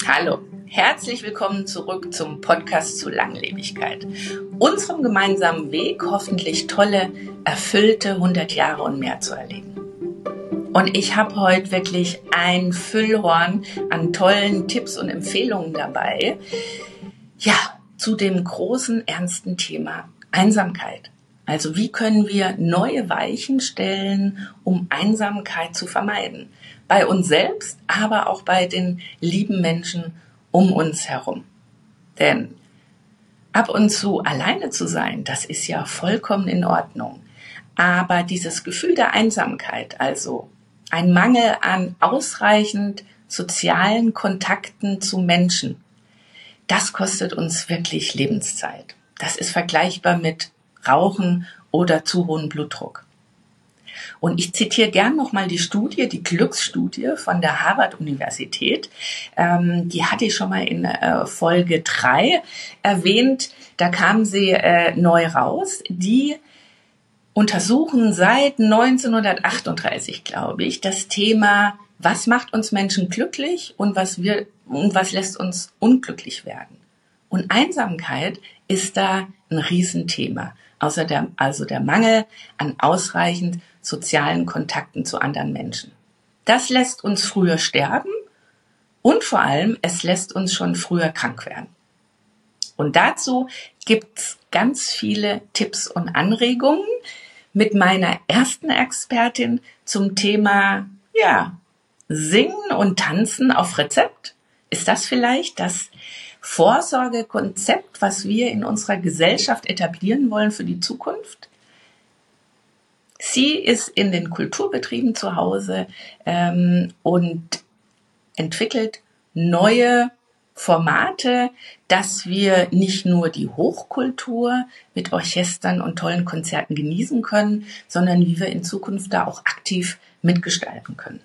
Hallo, herzlich willkommen zurück zum Podcast zu Langlebigkeit. Unserem gemeinsamen Weg, hoffentlich tolle, erfüllte 100 Jahre und mehr zu erleben. Und ich habe heute wirklich ein Füllhorn an tollen Tipps und Empfehlungen dabei. Ja, zu dem großen, ernsten Thema Einsamkeit. Also wie können wir neue Weichen stellen, um Einsamkeit zu vermeiden? Bei uns selbst, aber auch bei den lieben Menschen um uns herum. Denn ab und zu alleine zu sein, das ist ja vollkommen in Ordnung. Aber dieses Gefühl der Einsamkeit, also ein Mangel an ausreichend sozialen Kontakten zu Menschen, das kostet uns wirklich Lebenszeit. Das ist vergleichbar mit Rauchen oder zu hohem Blutdruck. Und ich zitiere gern nochmal die Studie, die Glücksstudie von der Harvard-Universität. Die hatte ich schon mal in Folge 3 erwähnt. Da kam sie neu raus. Die untersuchen seit 1938, glaube ich, das Thema, was macht uns Menschen glücklich und was lässt uns unglücklich werden. Und Einsamkeit ist da ein Riesenthema. Also der Mangel an ausreichend sozialen Kontakten zu anderen Menschen. Das lässt uns früher sterben und vor allem, es lässt uns schon früher krank werden. Und dazu gibt's ganz viele Tipps und Anregungen mit meiner ersten Expertin zum Thema, Singen und Tanzen auf Rezept. Ist das vielleicht das Vorsorgekonzept, was wir in unserer Gesellschaft etablieren wollen für die Zukunft? Sie ist in den Kulturbetrieben zu Hause und entwickelt neue Formate, dass wir nicht nur die Hochkultur mit Orchestern und tollen Konzerten genießen können, sondern wie wir in Zukunft da auch aktiv mitgestalten können.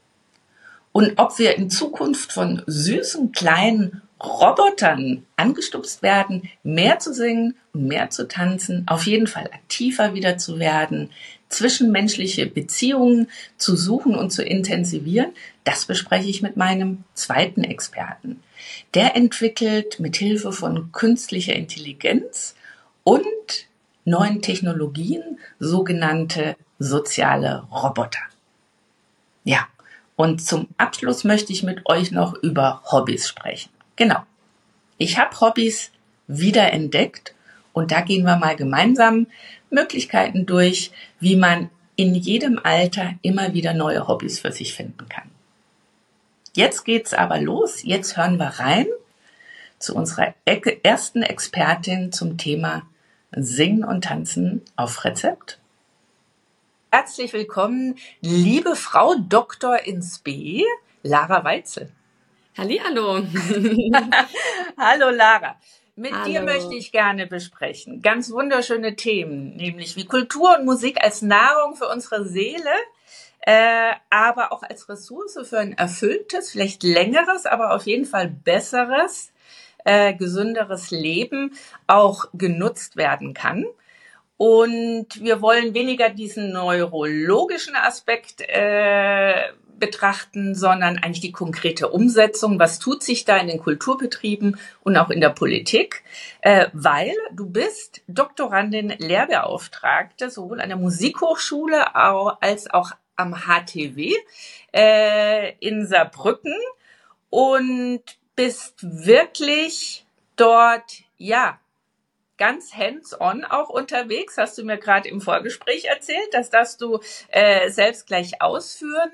Und ob wir in Zukunft von süßen kleinen Robotern angestupst werden, mehr zu singen und mehr zu tanzen, auf jeden Fall aktiver wieder zu werden, zwischenmenschliche Beziehungen zu suchen und zu intensivieren, das bespreche ich mit meinem zweiten Experten. Der entwickelt mit Hilfe von künstlicher Intelligenz und neuen Technologien sogenannte soziale Roboter. Ja, und zum Abschluss möchte ich mit euch noch über Hobbys sprechen. Genau, ich habe Hobbys wiederentdeckt und da gehen wir mal gemeinsam Möglichkeiten durch, wie man in jedem Alter immer wieder neue Hobbys für sich finden kann. Jetzt geht's aber los, jetzt hören wir rein zu unserer ersten Expertin zum Thema Singen und Tanzen auf Rezept. Herzlich willkommen, liebe Frau Dr. ins B, Lara Weitzel. Hallihallo. Hallo Lara. Mit Hallo. dir möchte ich gerne besprechen ganz wunderschöne Themen, nämlich wie Kultur und Musik als Nahrung für unsere Seele, aber auch als Ressource für ein erfülltes, vielleicht längeres, aber auf jeden Fall besseres, gesünderes Leben auch genutzt werden kann. Und wir wollen weniger diesen neurologischen Aspekt betrachten, sondern eigentlich die konkrete Umsetzung. Was tut sich da in den Kulturbetrieben und auch in der Politik? Weil du bist Doktorandin, Lehrbeauftragte, sowohl an der Musikhochschule als auch am HTW in Saarbrücken und bist wirklich dort, ganz hands-on auch unterwegs, hast du mir gerade im Vorgespräch erzählt, das darfst du selbst gleich ausführen.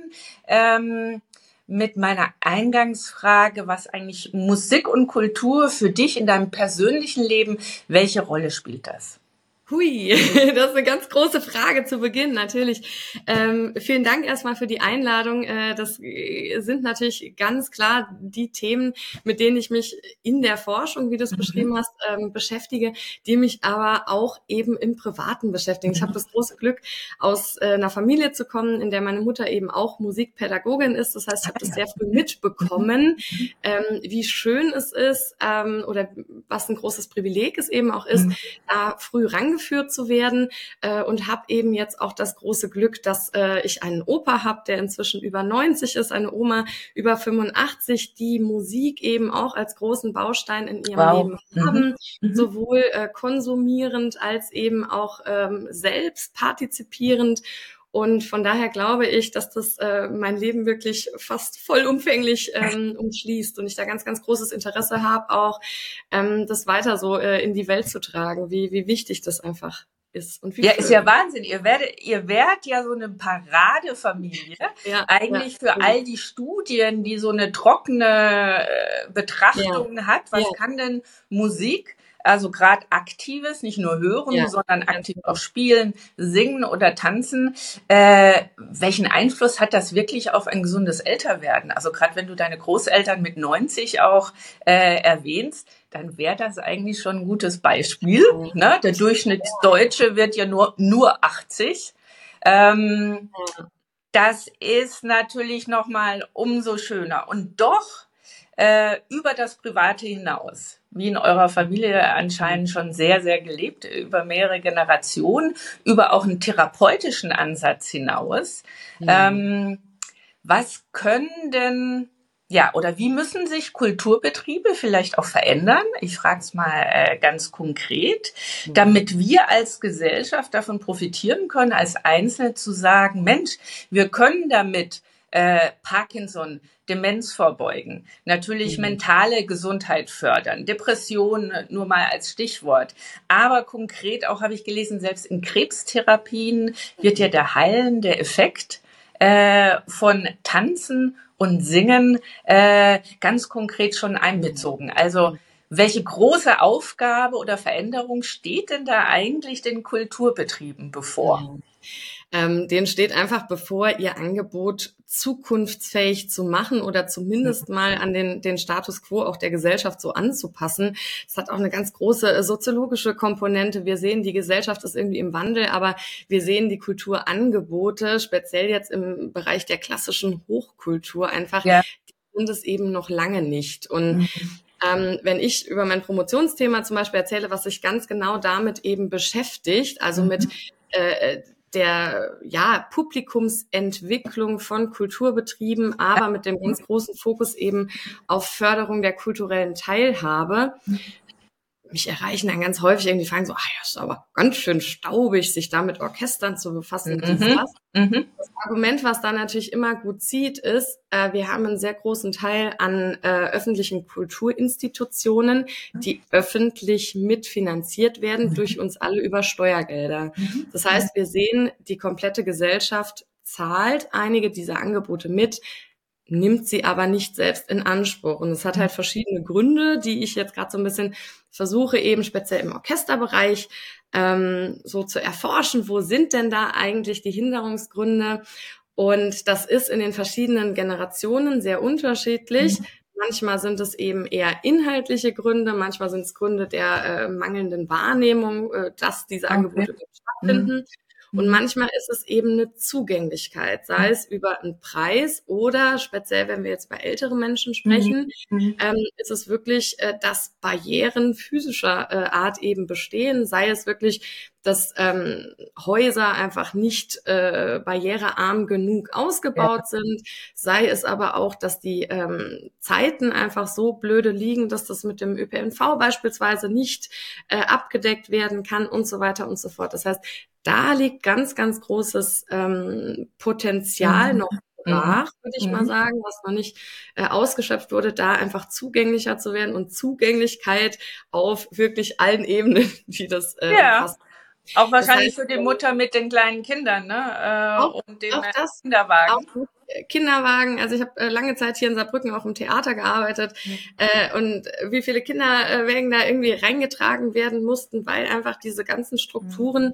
Mit meiner Eingangsfrage, was eigentlich Musik und Kultur für dich in deinem persönlichen Leben, welche Rolle spielt das? Hui, das ist eine ganz große Frage zu Beginn, natürlich. Vielen Dank erstmal für die Einladung. Das sind natürlich ganz klar die Themen, mit denen ich mich in der Forschung, wie du es beschrieben hast, beschäftige, die mich aber auch eben im Privaten beschäftigen. Ich habe das große Glück, aus einer Familie zu kommen, in der meine Mutter eben auch Musikpädagogin ist. Das heißt, ich habe das sehr früh mitbekommen, wie schön es ist oder was ein großes Privileg es eben auch ist, da früh rangeführt herangeführt zu werden und habe eben jetzt auch das große Glück, dass ich einen Opa habe, der inzwischen über 90 ist, eine Oma über 85, die Musik eben auch als großen Baustein in ihrem Leben haben, sowohl konsumierend als eben auch selbst partizipierend. Und von daher glaube ich, dass das mein Leben wirklich fast vollumfänglich umschließt und ich da ganz, ganz großes Interesse habe, auch das weiter so in die Welt zu tragen, wie wichtig das einfach ist. Und wie ja, ist ja Wahnsinn. Ihr werdet ja so eine Paradefamilie, eigentlich für all die Studien, die so eine trockene Betrachtung hat. Was kann denn Musik, also gerade aktives, nicht nur hören, sondern aktiv auch spielen, singen oder tanzen. Welchen Einfluss hat das wirklich auf ein gesundes Älterwerden? Also gerade wenn du deine Großeltern mit 90 auch erwähnst, dann wäre das eigentlich schon ein gutes Beispiel. Ne? Der Durchschnittsdeutsche wird ja nur 80. Das ist natürlich nochmal umso schöner. Und doch über das Private hinaus, wie in eurer Familie anscheinend schon sehr, sehr gelebt, über mehrere Generationen, über auch einen therapeutischen Ansatz hinaus. Was können denn, oder wie müssen sich Kulturbetriebe vielleicht auch verändern? Ich frage es mal ganz konkret, damit wir als Gesellschaft davon profitieren können, als Einzelne zu sagen, Mensch, wir können damit Parkinson, Demenz vorbeugen, natürlich mentale Gesundheit fördern, Depressionen nur mal als Stichwort. Aber konkret auch habe ich gelesen, selbst in Krebstherapien wird ja der heilende Effekt von Tanzen und Singen ganz konkret schon einbezogen. Also welche große Aufgabe oder Veränderung steht denn da eigentlich den Kulturbetrieben bevor? Denen steht einfach bevor, ihr Angebot zukunftsfähig zu machen oder zumindest mal an den Status quo auch der Gesellschaft so anzupassen. Das hat auch eine ganz große soziologische Komponente. Wir sehen, die Gesellschaft ist irgendwie im Wandel, aber wir sehen die Kulturangebote, speziell jetzt im Bereich der klassischen Hochkultur einfach, die sind es eben noch lange nicht. Und wenn ich über mein Promotionsthema zum Beispiel erzähle, was sich ganz genau damit eben beschäftigt, also mit der Publikumsentwicklung von Kulturbetrieben, aber mit dem ganz großen Fokus eben auf Förderung der kulturellen Teilhabe. Mich erreichen dann ganz häufig irgendwie Fragen so, ja, ist aber ganz schön staubig, sich da mit Orchestern zu befassen. Das Argument, was da natürlich immer gut zieht, ist, wir haben einen sehr großen Teil an öffentlichen Kulturinstitutionen, die öffentlich mitfinanziert werden durch uns alle über Steuergelder. Das heißt, wir sehen, die komplette Gesellschaft zahlt einige dieser Angebote mit, nimmt sie aber nicht selbst in Anspruch. Und es hat halt verschiedene Gründe, die ich jetzt gerade so ein bisschen versuche, eben speziell im Orchesterbereich so zu erforschen. Wo sind denn da eigentlich die Hinderungsgründe? Und das ist in den verschiedenen Generationen sehr unterschiedlich. Manchmal sind es eben eher inhaltliche Gründe, manchmal sind es Gründe der mangelnden Wahrnehmung, dass diese Angebote stattfinden. Und manchmal ist es eben eine Zugänglichkeit, sei es über einen Preis oder speziell, wenn wir jetzt bei älteren Menschen sprechen, ist es wirklich, dass Barrieren physischer Art eben bestehen, sei es wirklich, dass Häuser einfach nicht barrierearm genug ausgebaut sind, sei es aber auch, dass die Zeiten einfach so blöde liegen, dass das mit dem ÖPNV beispielsweise nicht abgedeckt werden kann und so weiter und so fort. Das heißt, da liegt ganz, ganz großes Potenzial noch brach, würde ich mal sagen, was noch nicht ausgeschöpft wurde, da einfach zugänglicher zu werden und Zugänglichkeit auf wirklich allen Ebenen, die das umfassen. Auch wahrscheinlich für die Mutter mit den kleinen Kindern, ne? Und dem Kinderwagen. Auch Kinderwagen, also ich habe lange Zeit hier in Saarbrücken auch im Theater gearbeitet und wie viele Kinderwägen da irgendwie reingetragen werden mussten, weil einfach diese ganzen Strukturen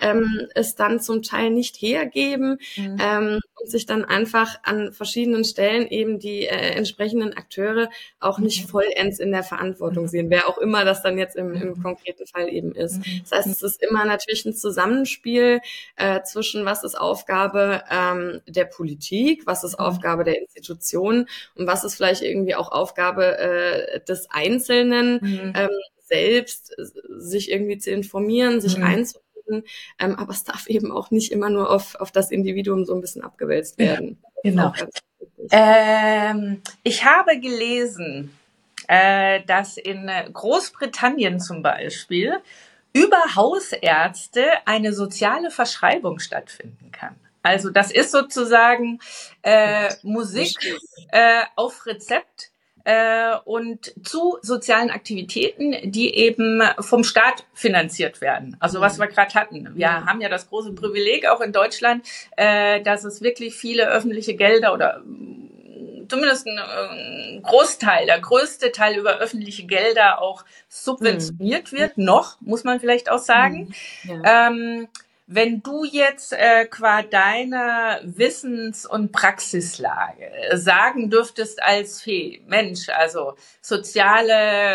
es dann zum Teil nicht hergeben und sich dann einfach an verschiedenen Stellen eben die entsprechenden Akteure auch nicht vollends in der Verantwortung sehen, wer auch immer das dann jetzt im konkreten Fall eben ist. Das heißt, es ist immer natürlich ein Zusammenspiel zwischen was ist Aufgabe der Politik, was ist Aufgabe der Institutionen und was ist vielleicht irgendwie auch Aufgabe des Einzelnen, selbst sich irgendwie zu informieren, sich einzubringen. Aber es darf eben auch nicht immer nur auf das Individuum so ein bisschen abgewälzt werden. Genau. Ich habe gelesen, dass in Großbritannien zum Beispiel über Hausärzte eine soziale Verschreibung stattfinden kann. Also das ist sozusagen Musik auf Rezept und zu sozialen Aktivitäten, die eben vom Staat finanziert werden. Also was wir gerade hatten. Wir haben ja das große Privileg auch in Deutschland, dass es wirklich viele öffentliche Gelder oder zumindest ein Großteil, der größte Teil über öffentliche Gelder auch subventioniert wird, noch, muss man vielleicht auch sagen. Ja. Wenn du jetzt qua deiner Wissens- und Praxislage sagen dürftest als Fee, Mensch, also soziale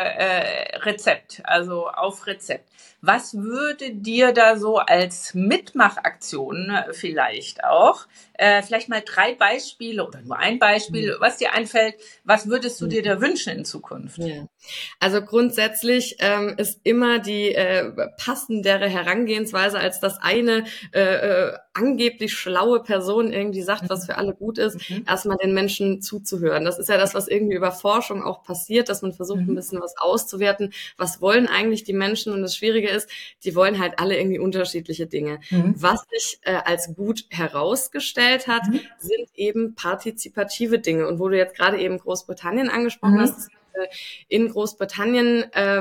Rezept, also auf Rezept, was würde dir da so als Mitmachaktion vielleicht auch, vielleicht mal 3 Beispiele oder nur ein Beispiel, was dir einfällt, was würdest du dir da wünschen in Zukunft? Ja. Also grundsätzlich ist immer die passendere Herangehensweise, als dass eine angeblich schlaue Person irgendwie sagt, was für alle gut ist, erstmal den Menschen zuzuhören. Das ist ja das, was irgendwie über Forschung auch passiert, dass man versucht, ein bisschen was auszuwerten. Was wollen eigentlich die Menschen? Und das Schwierige ist, die wollen halt alle irgendwie unterschiedliche Dinge. Was sich als gut herausgestellt hat, sind eben partizipative Dinge. Und wo du jetzt gerade eben Großbritannien angesprochen hast, in Großbritannien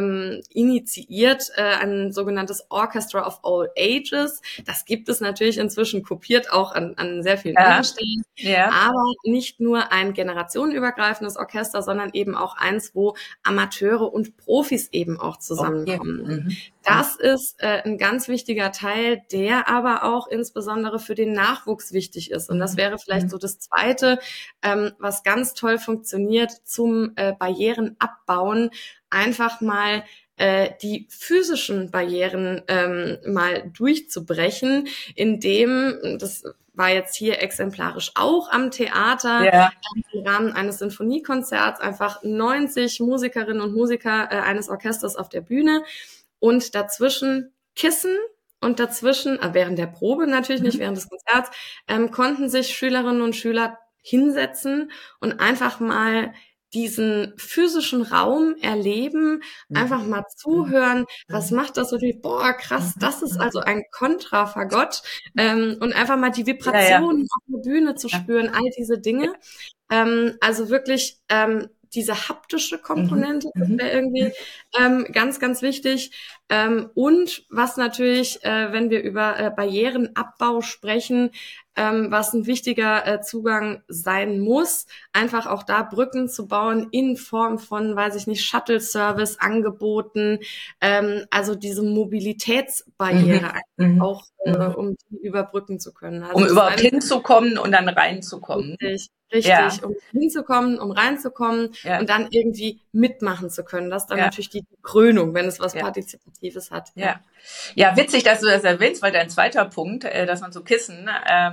initiiert ein sogenanntes Orchestra of All Ages. Das gibt es natürlich inzwischen kopiert auch an sehr vielen anderen Stellen. Ja. Aber nicht nur ein generationenübergreifendes Orchester, sondern eben auch eins, wo Amateure und Profis eben auch zusammenkommen. Das ist ein ganz wichtiger Teil, der aber auch insbesondere für den Nachwuchs wichtig ist. Und das wäre vielleicht so das Zweite, was ganz toll funktioniert zum Barrieren abbauen, einfach mal die physischen Barrieren mal durchzubrechen, indem, das war jetzt hier exemplarisch auch am Theater, im Rahmen eines Sinfoniekonzerts einfach 90 Musikerinnen und Musiker eines Orchesters auf der Bühne und dazwischen Kissen und dazwischen, während der Probe natürlich nicht, während des Konzerts, konnten sich Schülerinnen und Schüler hinsetzen und einfach mal diesen physischen Raum erleben, einfach mal zuhören, was macht das so viel, boah, krass, das ist also ein Kontrafagott, und einfach mal die Vibrationen auf der Bühne zu spüren, all diese Dinge. Also wirklich diese haptische Komponente, das wäre irgendwie ganz, ganz wichtig. Und was natürlich, wenn wir über Barrierenabbau sprechen, was ein wichtiger Zugang sein muss, einfach auch da Brücken zu bauen in Form von, weiß ich nicht, Shuttle-Service, Angeboten, also diese Mobilitätsbarriere auch, um die überbrücken zu können. Also um überhaupt hinzukommen und dann reinzukommen. Richtig, um hinzukommen, um reinzukommen und dann irgendwie mitmachen zu können. Das ist dann natürlich die Krönung, wenn es was Partizipatives hat. Ja, witzig, dass du das erwähnst, weil dein zweiter Punkt, dass man so Kissen,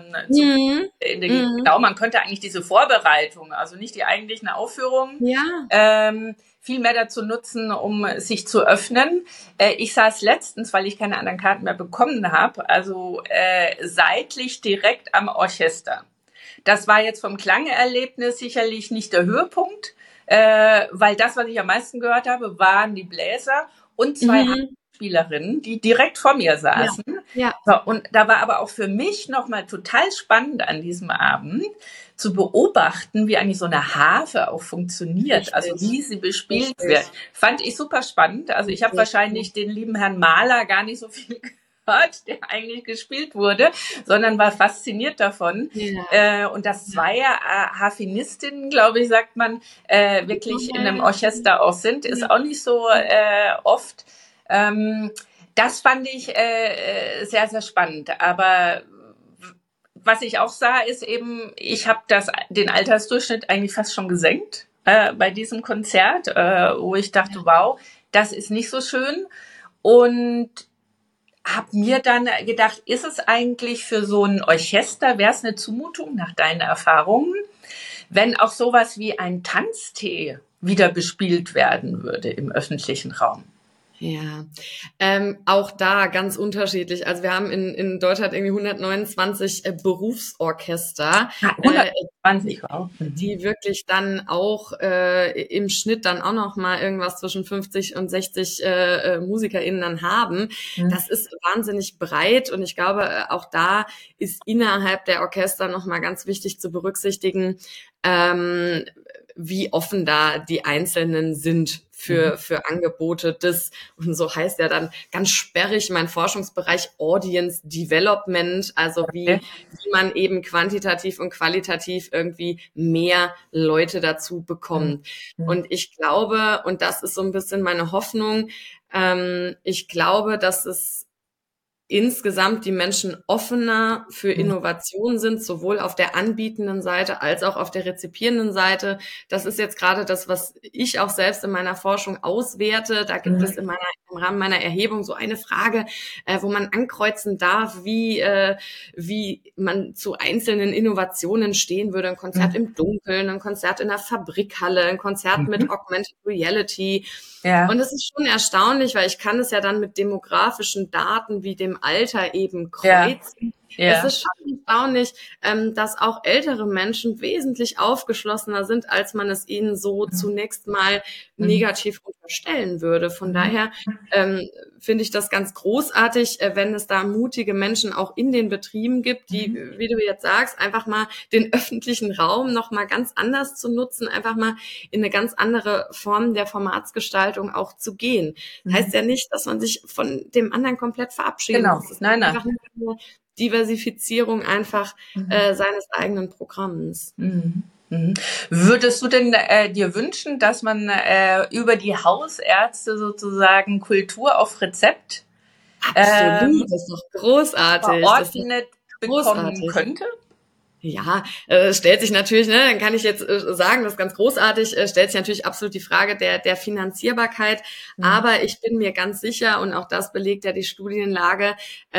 genau, man könnte eigentlich diese Vorbereitung, also nicht die eigentlichen Aufführungen, viel mehr dazu nutzen, um sich zu öffnen. Ich saß letztens, weil ich keine anderen Karten mehr bekommen habe, also seitlich direkt am Orchester. Das war jetzt vom Klangerlebnis sicherlich nicht der Höhepunkt, weil das, was ich am meisten gehört habe, waren die Bläser und 2 Spielerinnen, die direkt vor mir saßen. So, und da war aber auch für mich nochmal total spannend an diesem Abend zu beobachten, wie eigentlich so eine Harfe auch funktioniert, also wie sie bespielt wird. Fand ich super spannend. Also ich habe wahrscheinlich den lieben Herrn Mahler gar nicht so viel gehört, der eigentlich gespielt wurde, sondern war fasziniert davon. Und dass 2 Harfenistinnen, glaube ich, sagt man, wirklich in einem Orchester auch sind, ist auch nicht so oft. Das fand ich sehr, sehr spannend. Aber was ich auch sah, ist eben, ich habe den Altersdurchschnitt eigentlich fast schon gesenkt bei diesem Konzert, wo ich dachte, wow, das ist nicht so schön. Und habe mir dann gedacht, ist es eigentlich für so ein Orchester, wäre es eine Zumutung nach deinen Erfahrungen, wenn auch sowas wie ein Tanztee wieder bespielt werden würde im öffentlichen Raum? Ja, auch da ganz unterschiedlich. Also wir haben in Deutschland irgendwie 129 Berufsorchester, 120, wow. die wirklich dann auch im Schnitt dann auch noch mal irgendwas zwischen 50 und 60 MusikerInnen dann haben. Das ist wahnsinnig breit und ich glaube, auch da ist innerhalb der Orchester noch mal ganz wichtig zu berücksichtigen, wie offen da die Einzelnen sind für Angebote und so heißt ja dann ganz sperrig mein Forschungsbereich Audience Development, also wie man eben quantitativ und qualitativ irgendwie mehr Leute dazu bekommt. Und ich glaube, und das ist so ein bisschen meine Hoffnung, ich glaube, dass es insgesamt die Menschen offener für Innovation sind, sowohl auf der anbietenden Seite als auch auf der rezipierenden Seite. Das ist jetzt gerade das, was ich auch selbst in meiner Forschung auswerte. Da gibt es im Rahmen meiner Erhebung so eine Frage, wo man ankreuzen darf, wie man zu einzelnen Innovationen stehen würde. Ein Konzert im Dunkeln, ein Konzert in der Fabrikhalle, ein Konzert mit Augmented Reality. Ja. Und es ist schon erstaunlich, weil ich kann es ja dann mit demografischen Daten wie dem Alter eben kreuzen. Ja. Es ist schon erstaunlich, dass auch ältere Menschen wesentlich aufgeschlossener sind, als man es ihnen so zunächst mal negativ unterstellen würde. Von daher finde ich das ganz großartig, wenn es da mutige Menschen auch in den Betrieben gibt, die, wie du jetzt sagst, einfach mal den öffentlichen Raum noch mal ganz anders zu nutzen, einfach mal in eine ganz andere Form der Formatsgestaltung auch zu gehen. Heißt ja nicht, dass man sich von dem anderen komplett verabschiedet. Genau. Das ist einfach nur Diversifizierung einfach seines eigenen Programms. Würdest du denn dir wünschen, dass man über die Hausärzte sozusagen Kultur auf Rezept absolut, das ist doch großartig, verordnet bekommen könnte? Ja, stellt sich natürlich, dann kann ich jetzt sagen, das ist ganz großartig, stellt sich natürlich absolut die Frage der Finanzierbarkeit. Aber ich bin mir ganz sicher, und auch das belegt ja die Studienlage,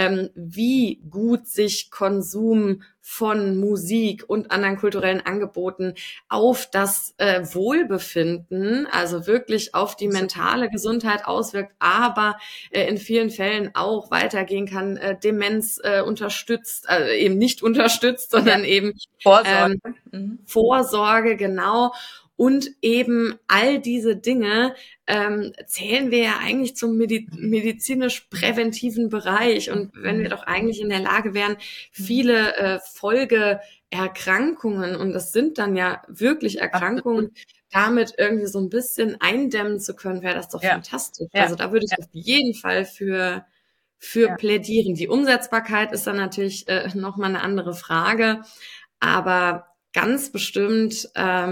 wie gut sich Konsum von Musik und anderen kulturellen Angeboten auf das Wohlbefinden, also wirklich auf die mentale Gesundheit auswirkt, aber in vielen Fällen auch weitergehen kann, Demenz unterstützt, also eben nicht unterstützt, sondern eben Vorsorge. Vorsorge, genau. Und eben all diese Dinge zählen wir ja eigentlich zum medizinisch-präventiven Bereich. Und wenn wir doch eigentlich in der Lage wären, viele Folgeerkrankungen, und das sind dann ja wirklich Erkrankungen, damit irgendwie so ein bisschen eindämmen zu können, wäre das doch fantastisch. Ja. Also da würde ich auf jeden Fall für plädieren. Die Umsetzbarkeit ist dann natürlich nochmal eine andere Frage. Aber ganz bestimmt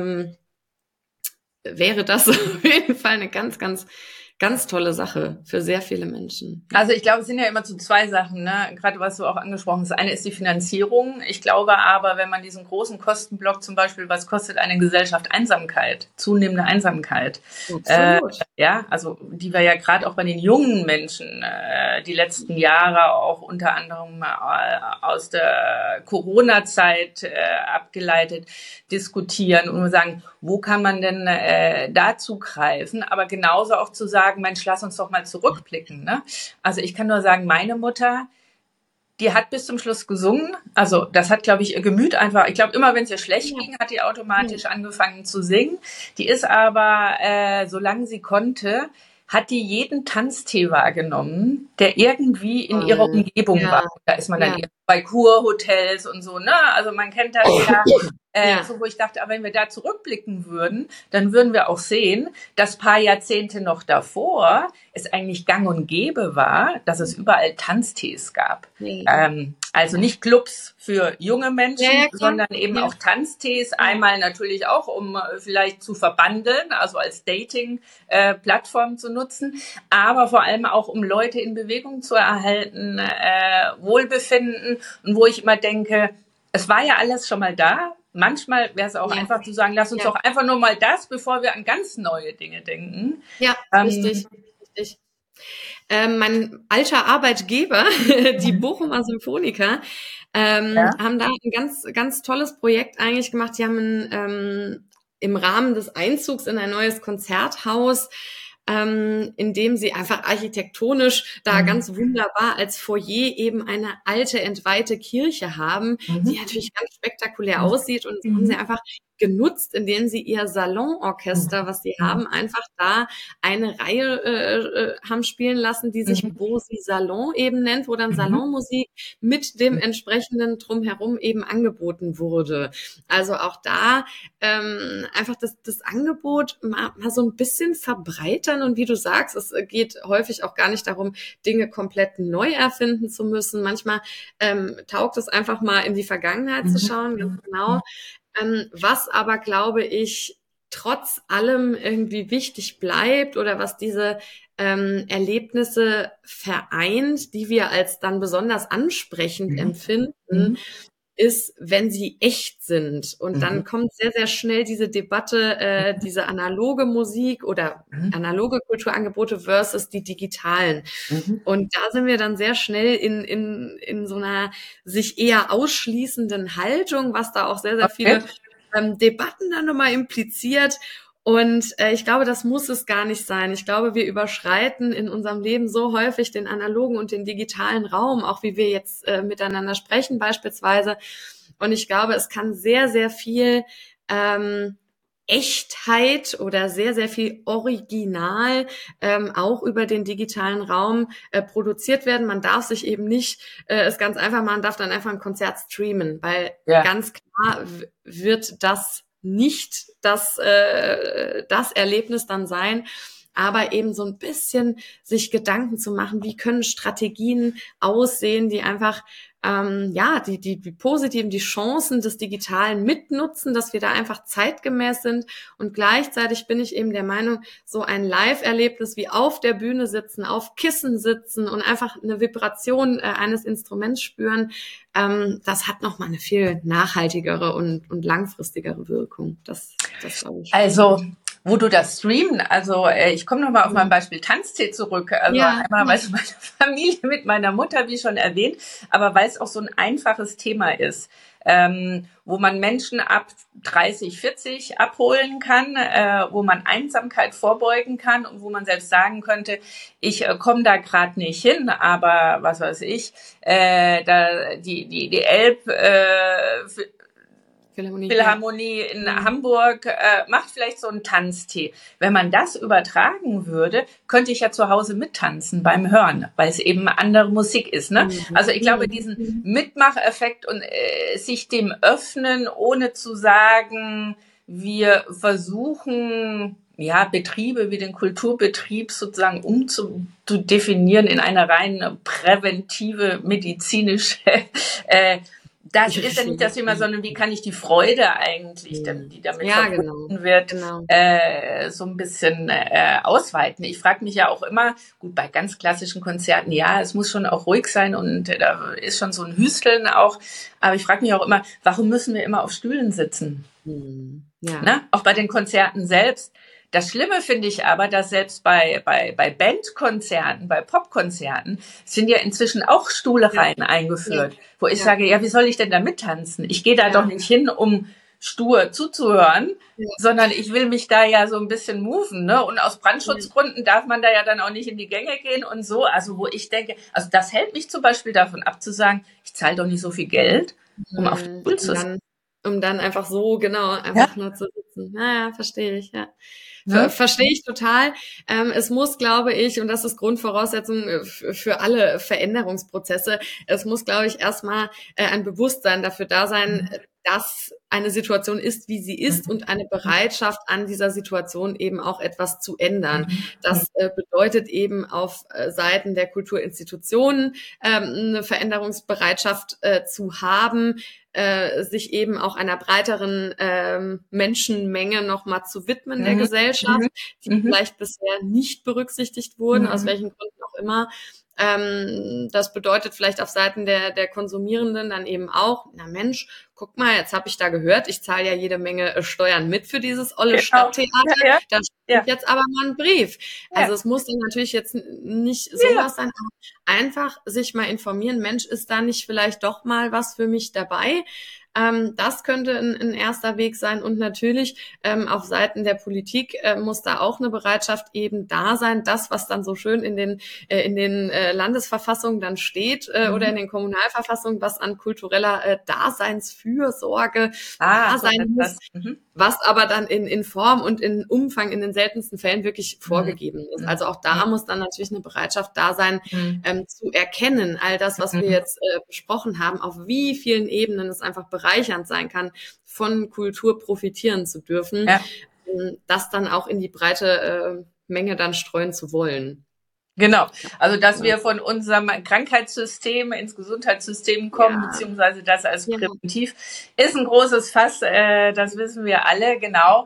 wäre das auf jeden Fall eine ganz, ganz, ganz tolle Sache für sehr viele Menschen. Also ich glaube, es sind ja immer so zwei Sachen, ne? Gerade was du auch angesprochen hast. Eine ist die Finanzierung. Ich glaube aber, wenn man diesen großen Kostenblock zum Beispiel, was kostet eine Gesellschaft Einsamkeit, zunehmende Einsamkeit, also die wir ja gerade auch bei den jungen Menschen die letzten Jahre auch unter anderem aus der Corona-Zeit abgeleitet diskutieren und sagen, wo kann man denn dazu greifen, aber genauso auch zu sagen, Mensch, lass uns doch mal zurückblicken. Ne? Also ich kann nur sagen, meine Mutter, die hat bis zum Schluss gesungen. Also das hat, glaube ich, ihr Gemüt einfach, ich glaube, immer wenn es ihr schlecht ging, hat die automatisch angefangen zu singen. Die ist aber, solange sie konnte, hat die jeden Tanztee wahrgenommen, der irgendwie in ihrer Umgebung war. Da ist man dann bei Kurhotels und so, ne? Also man kennt das so, wo ich dachte, aber wenn wir da zurückblicken würden, dann würden wir auch sehen, dass paar Jahrzehnte noch davor es eigentlich gang und gäbe war, dass es überall Tanztees gab. Also nicht Clubs für junge Menschen, sondern eben auch Tanztees. Einmal natürlich auch, um vielleicht zu verbandeln, also als Dating-Plattform zu nutzen, aber vor allem auch, um Leute in Bewegung zu erhalten, Wohlbefinden. Und wo ich immer denke, es war ja alles schon mal da. Manchmal wäre es auch einfach zu sagen, lass uns doch einfach nur mal das, bevor wir an ganz neue Dinge denken. Ja, richtig. Mein alter Arbeitgeber, die Bochumer Symphoniker, haben da ein ganz, ganz tolles Projekt eigentlich gemacht. Die haben im Rahmen des Einzugs in ein neues Konzerthaus indem sie einfach architektonisch da ganz wunderbar als Foyer eben eine alte, entweihte Kirche haben, die natürlich ganz spektakulär aussieht, und das haben sie einfach genutzt, indem sie ihr Salonorchester, was sie haben, einfach da eine Reihe haben spielen lassen, die sich Bosi Salon eben nennt, wo dann Salonmusik mit dem entsprechenden Drumherum eben angeboten wurde. Also auch da einfach das Angebot mal so ein bisschen verbreitern, und wie du sagst, es geht häufig auch gar nicht darum, Dinge komplett neu erfinden zu müssen. Manchmal taugt es einfach mal in die Vergangenheit zu schauen, ganz genau. Was aber, glaube ich, trotz allem irgendwie wichtig bleibt, oder was diese Erlebnisse vereint, die wir als dann besonders ansprechend empfinden, ist, wenn sie echt sind. Und dann kommt sehr, sehr schnell diese Debatte, diese analoge Musik oder analoge Kulturangebote versus die digitalen. Und da sind wir dann sehr schnell in so einer sich eher ausschließenden Haltung, was da auch sehr, sehr viele Debatten dann nochmal impliziert. Und ich glaube, das muss es gar nicht sein. Ich glaube, wir überschreiten in unserem Leben so häufig den analogen und den digitalen Raum, auch wie wir jetzt miteinander sprechen beispielsweise. Und ich glaube, es kann sehr, sehr viel Echtheit oder sehr, sehr viel Original auch über den digitalen Raum produziert werden. Man darf sich eben nicht, es ganz einfach, man darf dann einfach ein Konzert streamen, weil ganz klar wird das nicht das Erlebnis dann sein, aber eben so ein bisschen sich Gedanken zu machen, wie können Strategien aussehen, die einfach die positiven, die Chancen des Digitalen mitnutzen, dass wir da einfach zeitgemäß sind. Und gleichzeitig bin ich eben der Meinung, so ein Live-Erlebnis wie auf der Bühne sitzen, auf Kissen sitzen und einfach eine Vibration eines Instruments spüren, das hat nochmal eine viel nachhaltigere und langfristigere Wirkung. Das glaube ich. Also, wo du das streamen, also ich komme nochmal auf mein Beispiel Tanztee zurück. Also einmal, weil es meine Familie mit meiner Mutter, wie schon erwähnt, aber weil es auch so ein einfaches Thema ist, wo man Menschen ab 30, 40 abholen kann, wo man Einsamkeit vorbeugen kann und wo man selbst sagen könnte, ich komme da gerade nicht hin, aber was weiß ich, die Philharmonie in Hamburg macht vielleicht so einen Tanztee. Wenn man das übertragen würde, könnte ich ja zu Hause mittanzen beim Hören, weil es eben andere Musik ist. Ne? Also ich glaube, diesen Mitmacheffekt und sich dem öffnen, ohne zu sagen, wir versuchen Betriebe wie den Kulturbetrieb sozusagen umzudefinieren in eine rein präventive, medizinische das ist ja nicht das Thema, sondern wie kann ich die Freude eigentlich, die damit verbunden wird, so ein bisschen ausweiten. Ich frage mich ja auch immer, gut, bei ganz klassischen Konzerten, es muss schon auch ruhig sein und da ist schon so ein Hüsteln auch, aber ich frage mich auch immer, warum müssen wir immer auf Stühlen sitzen? Ne? Auch bei den Konzerten selbst. Das Schlimme finde ich aber, dass selbst bei Bandkonzerten, bei Popkonzerten sind ja inzwischen auch Stuhlereien eingeführt, wo ich sage, wie soll ich denn da mittanzen? Ich gehe da doch nicht hin, um stur zuzuhören, sondern ich will mich da ja so ein bisschen moven, ne? Und aus Brandschutzgründen darf man da ja dann auch nicht in die Gänge gehen und so. Also wo ich denke, also das hält mich zum Beispiel davon ab zu sagen, ich zahle doch nicht so viel Geld, um auf den Stuhl zu sitzen. Um dann einfach so, einfach nur zu sitzen. Naja, verstehe ich, Verstehe ich total. Es muss, glaube ich, und das ist Grundvoraussetzung für alle Veränderungsprozesse, es muss, glaube ich, erstmal ein Bewusstsein dafür da sein, dass eine Situation ist, wie sie ist, und eine Bereitschaft, an dieser Situation eben auch etwas zu ändern. Das bedeutet eben auf Seiten der Kulturinstitutionen eine Veränderungsbereitschaft zu haben, sich eben auch einer breiteren Menschenmenge nochmal zu widmen der Gesellschaft, die vielleicht bisher nicht berücksichtigt wurden, aus welchen Gründen auch immer. Das bedeutet vielleicht auf Seiten der Konsumierenden dann eben auch, na Mensch, guck mal, jetzt habe ich da gehört, ich zahle ja jede Menge Steuern mit für dieses olle Stadttheater, da steht jetzt aber mal ein Brief. Also es muss dann natürlich jetzt nicht sowas sein, aber einfach sich mal informieren, Mensch, ist da nicht vielleicht doch mal was für mich dabei? Das könnte ein erster Weg sein. Und natürlich auf Seiten der Politik muss da auch eine Bereitschaft eben da sein, das, was dann so schön in den Landesverfassungen dann steht oder in den Kommunalverfassungen, was an kultureller Daseinsfürsorge da sein muss, was aber dann in Form und in Umfang in den seltensten Fällen wirklich vorgegeben ist. Also auch da muss dann natürlich eine Bereitschaft da sein, zu erkennen, all das, was wir jetzt besprochen haben, auf wie vielen Ebenen es einfach bereichernd sein kann, von Kultur profitieren zu dürfen, das dann auch in die breite Menge dann streuen zu wollen. Genau, also dass wir von unserem Krankheitssystem ins Gesundheitssystem kommen, beziehungsweise das als Präventiv, ist ein großes Fass, das wissen wir alle, genau.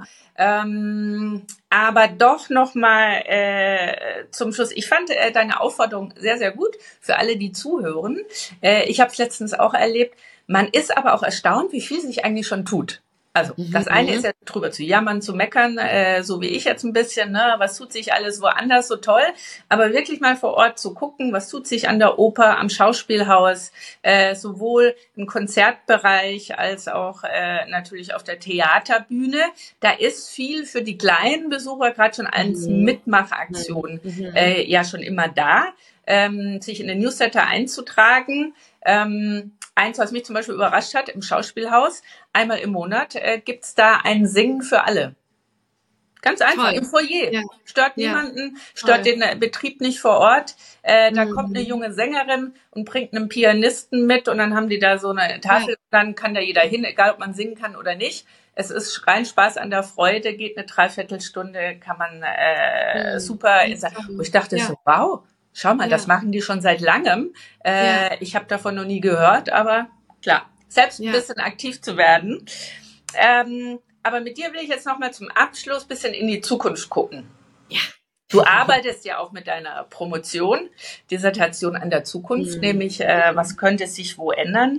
Aber doch nochmal zum Schluss. Ich fand deine Aufforderung sehr, sehr gut für alle, die zuhören. Ich habe es letztens auch erlebt. Man ist aber auch erstaunt, wie viel sich eigentlich schon tut. Also das eine ist ja drüber zu jammern, zu meckern, so wie ich jetzt ein bisschen, ne, was tut sich alles woanders so toll, aber wirklich mal vor Ort zu gucken, was tut sich an der Oper, am Schauspielhaus, sowohl im Konzertbereich als auch natürlich auf der Theaterbühne. Da ist viel für die kleinen Besucher, gerade schon als Mitmachaktion, ja schon immer da, sich in den Newsletter einzutragen. Eins, was mich zum Beispiel überrascht hat, im Schauspielhaus, einmal im Monat gibt's da ein Singen für alle. Ganz einfach, im Foyer. Ja. Stört niemanden, stört den Betrieb nicht vor Ort. Da kommt eine junge Sängerin und bringt einen Pianisten mit und dann haben die da so eine Tafel, dann kann da jeder hin, egal ob man singen kann oder nicht. Es ist rein Spaß an der Freude, geht eine Dreiviertelstunde, kann man super. Wo ich dachte so, wow. Schau mal, das machen die schon seit langem. Ich habe davon noch nie gehört, aber klar, selbst ein bisschen aktiv zu werden. Aber mit dir will ich jetzt noch mal zum Abschluss ein bisschen in die Zukunft gucken. Ja. Du arbeitest ja auch mit deiner Promotion, Dissertation an der Zukunft, nämlich was könnte sich wo ändern.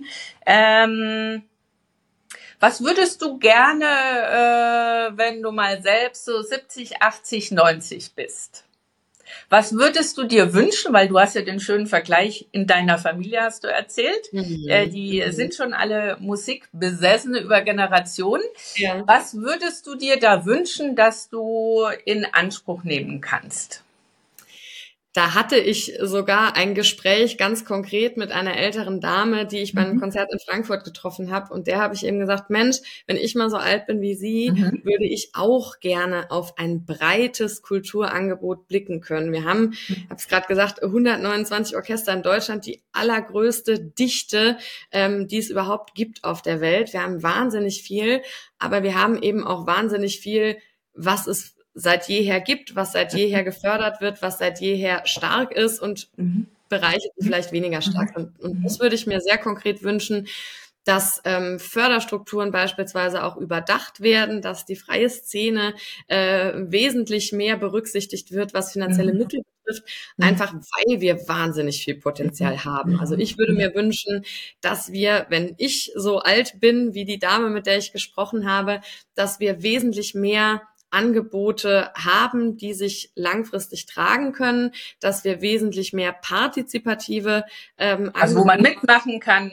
Was würdest du gerne, wenn du mal selbst so 70, 80, 90 bist? Was würdest du dir wünschen, weil du hast ja den schönen Vergleich in deiner Familie, hast du erzählt. Die sind schon alle musikbesessen über Generationen. Ja. Was würdest du dir da wünschen, dass du in Anspruch nehmen kannst? Da hatte ich sogar ein Gespräch ganz konkret mit einer älteren Dame, die ich bei einem Konzert in Frankfurt getroffen habe. Und der habe ich eben gesagt, Mensch, wenn ich mal so alt bin wie Sie, würde ich auch gerne auf ein breites Kulturangebot blicken können. Wir haben, ich habe es gerade gesagt, 129 Orchester in Deutschland, die allergrößte Dichte, die es überhaupt gibt auf der Welt. Wir haben wahnsinnig viel, aber wir haben eben auch wahnsinnig viel, was es seit jeher gibt, was seit jeher gefördert wird, was seit jeher stark ist und Bereiche, die vielleicht weniger stark sind. Und das würde ich mir sehr konkret wünschen, dass Förderstrukturen beispielsweise auch überdacht werden, dass die freie Szene wesentlich mehr berücksichtigt wird, was finanzielle Mittel betrifft, einfach weil wir wahnsinnig viel Potenzial haben. Also ich würde mir wünschen, dass wir, wenn ich so alt bin wie die Dame, mit der ich gesprochen habe, dass wir wesentlich mehr Angebote haben, die sich langfristig tragen können, dass wir wesentlich mehr partizipative also wo man mitmachen kann,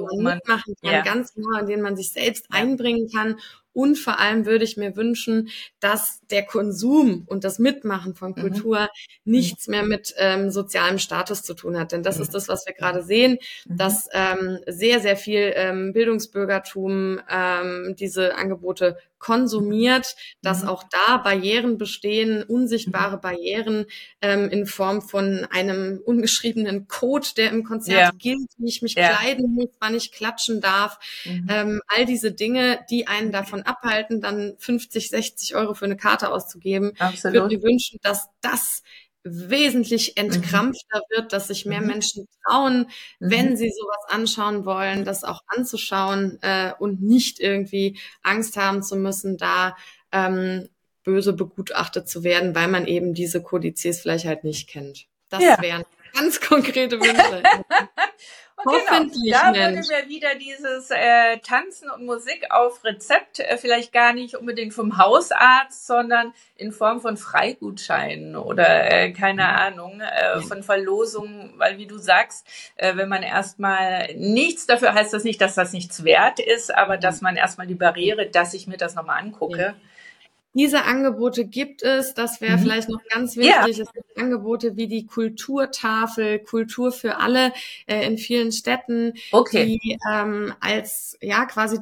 ganz genau, in denen man sich selbst einbringen kann. Und vor allem würde ich mir wünschen, dass der Konsum und das Mitmachen von Kultur nichts mehr mit sozialem Status zu tun hat. Denn das ist das, was wir gerade sehen, dass sehr, sehr viel Bildungsbürgertum diese Angebote konsumiert, dass auch da Barrieren bestehen, unsichtbare Barrieren in Form von einem ungeschriebenen Code, der im Konzert gilt, wie ich mich kleiden muss, wann ich klatschen darf. All diese Dinge, die einen davon abhalten, dann 50, 60 Euro für eine Karte auszugeben. Absolut. Ich würde mir wünschen, dass das wesentlich entkrampfter wird, dass sich mehr Menschen trauen, wenn sie sowas anschauen wollen, das auch anzuschauen und nicht irgendwie Angst haben zu müssen, da böse begutachtet zu werden, weil man eben diese Kodizes vielleicht halt nicht kennt. Das wären ganz konkrete Wünsche. Hoffentlich, da Mensch. würde mir wieder dieses Tanzen und Musik auf Rezept vielleicht gar nicht unbedingt vom Hausarzt, sondern in Form von Freigutscheinen oder keine Ahnung, von Verlosungen, weil wie du sagst, wenn man erstmal nichts dafür, heißt das nicht, dass das nichts wert ist, aber dass man erstmal die Barriere, dass ich mir das nochmal angucke. Ja. Diese Angebote gibt es, das wäre vielleicht noch ganz wichtig. Es gibt Angebote wie die Kulturtafel, Kultur für alle in vielen Städten, die als quasi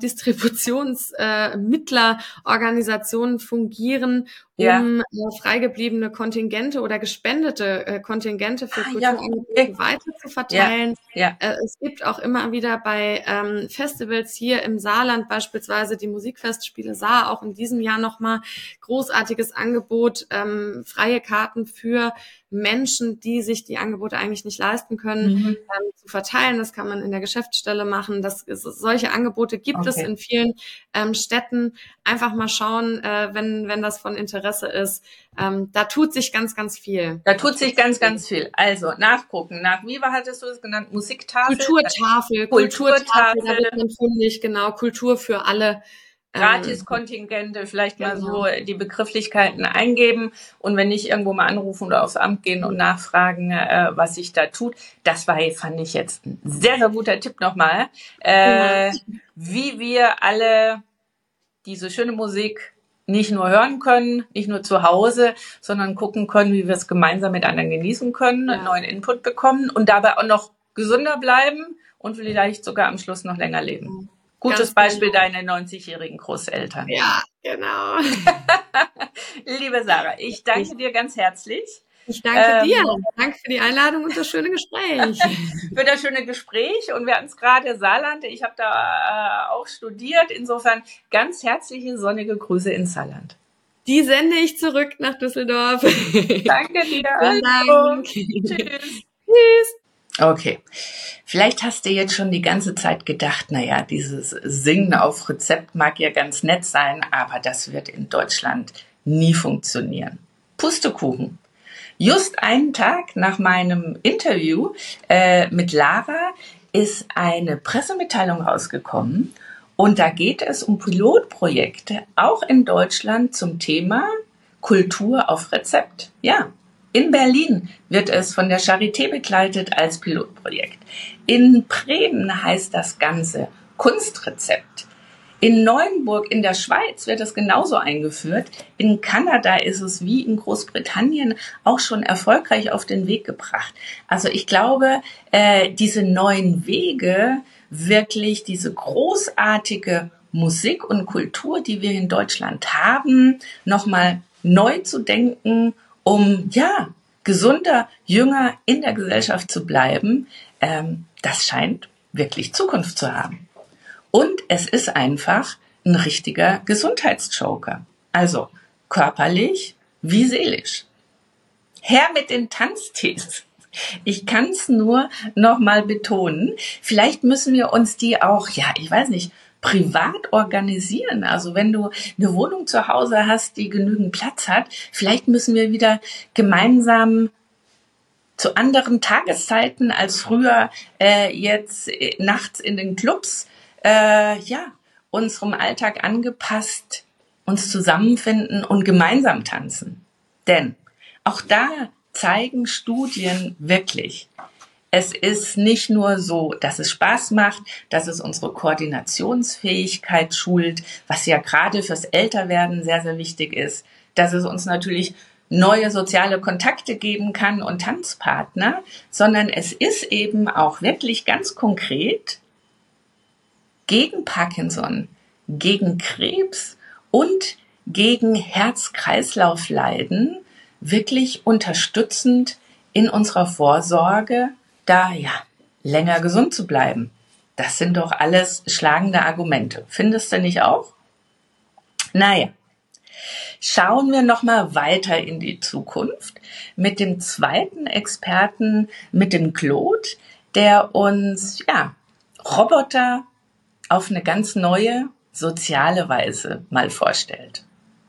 Distributionsmittlerorganisationen fungieren, um freigebliebene Kontingente oder gespendete Kontingente für Kulturangebote weiter zu verteilen. Es gibt auch immer wieder bei Festivals hier im Saarland beispielsweise die Musikfestspiele Saar, auch in diesem Jahr nochmal großartiges Angebot, freie Karten für Menschen, die sich die Angebote eigentlich nicht leisten können, zu verteilen. Das kann man in der Geschäftsstelle machen. Solche Angebote gibt es in vielen Städten. Einfach mal schauen, wenn das von Interesse ist. Da tut sich ganz, ganz viel. Da tut sich ganz, ganz viel. Also nachgucken. Wie hattest du es genannt? Musiktafel? Kulturtafel. Da wird man fündig, genau. Kultur für alle. Gratiskontingente, vielleicht mal so die Begrifflichkeiten eingeben und wenn nicht, irgendwo mal anrufen oder aufs Amt gehen und nachfragen, was sich da tut. Fand ich jetzt ein sehr, sehr guter Tipp nochmal, wie wir alle diese schöne Musik nicht nur hören können, nicht nur zu Hause, sondern gucken können, wie wir es gemeinsam mit anderen genießen können, neuen Input bekommen und dabei auch noch gesünder bleiben und vielleicht sogar am Schluss noch länger leben. Gutes Beispiel, deine 90-jährigen Großeltern. Ja, genau. Liebe Sarah, ich danke dir ganz herzlich. Ich danke dir. Danke für die Einladung und das schöne Gespräch. Für das schöne Gespräch. Und wir hatten es gerade Saarland. Ich habe da auch studiert. Insofern ganz herzliche sonnige Grüße ins Saarland. Die sende ich zurück nach Düsseldorf. Danke dir. Dank. Tschüss. Tschüss. Okay, vielleicht hast du jetzt schon die ganze Zeit gedacht, naja, dieses Singen auf Rezept mag ja ganz nett sein, aber das wird in Deutschland nie funktionieren. Pustekuchen. Just einen Tag nach meinem Interview mit Lara ist eine Pressemitteilung rausgekommen und da geht es um Pilotprojekte, auch in Deutschland zum Thema Kultur auf Rezept. Ja. In Berlin wird es von der Charité begleitet als Pilotprojekt. In Bremen heißt das Ganze Kunstrezept. In Neuenburg in der Schweiz wird es genauso eingeführt. In Kanada ist es wie in Großbritannien auch schon erfolgreich auf den Weg gebracht. Also ich glaube, diese neuen Wege, wirklich diese großartige Musik und Kultur, die wir in Deutschland haben, nochmal neu zu denken, um gesunder, jünger in der Gesellschaft zu bleiben, das scheint wirklich Zukunft zu haben. Und es ist einfach ein richtiger Gesundheitsjoker. Also körperlich wie seelisch. Her mit den Tanztees. Ich kann es nur noch mal betonen. Vielleicht müssen wir uns die auch, privat organisieren. Also wenn du eine Wohnung zu Hause hast, die genügend Platz hat, vielleicht müssen wir wieder gemeinsam zu anderen Tageszeiten als früher jetzt nachts in den Clubs unserem Alltag angepasst uns zusammenfinden und gemeinsam tanzen. Denn auch da zeigen Studien wirklich, es ist nicht nur so, dass es Spaß macht, dass es unsere Koordinationsfähigkeit schult, was ja gerade fürs Älterwerden sehr, sehr wichtig ist, dass es uns natürlich neue soziale Kontakte geben kann und Tanzpartner, sondern es ist eben auch wirklich ganz konkret gegen Parkinson, gegen Krebs und gegen Herz-Kreislauf-Leiden wirklich unterstützend in unserer Vorsorge, da länger gesund zu bleiben. Das sind doch alles schlagende Argumente. Findest du nicht auch? Naja, schauen wir noch mal weiter in die Zukunft mit dem zweiten Experten, mit dem Claude, der uns Roboter auf eine ganz neue soziale Weise mal vorstellt.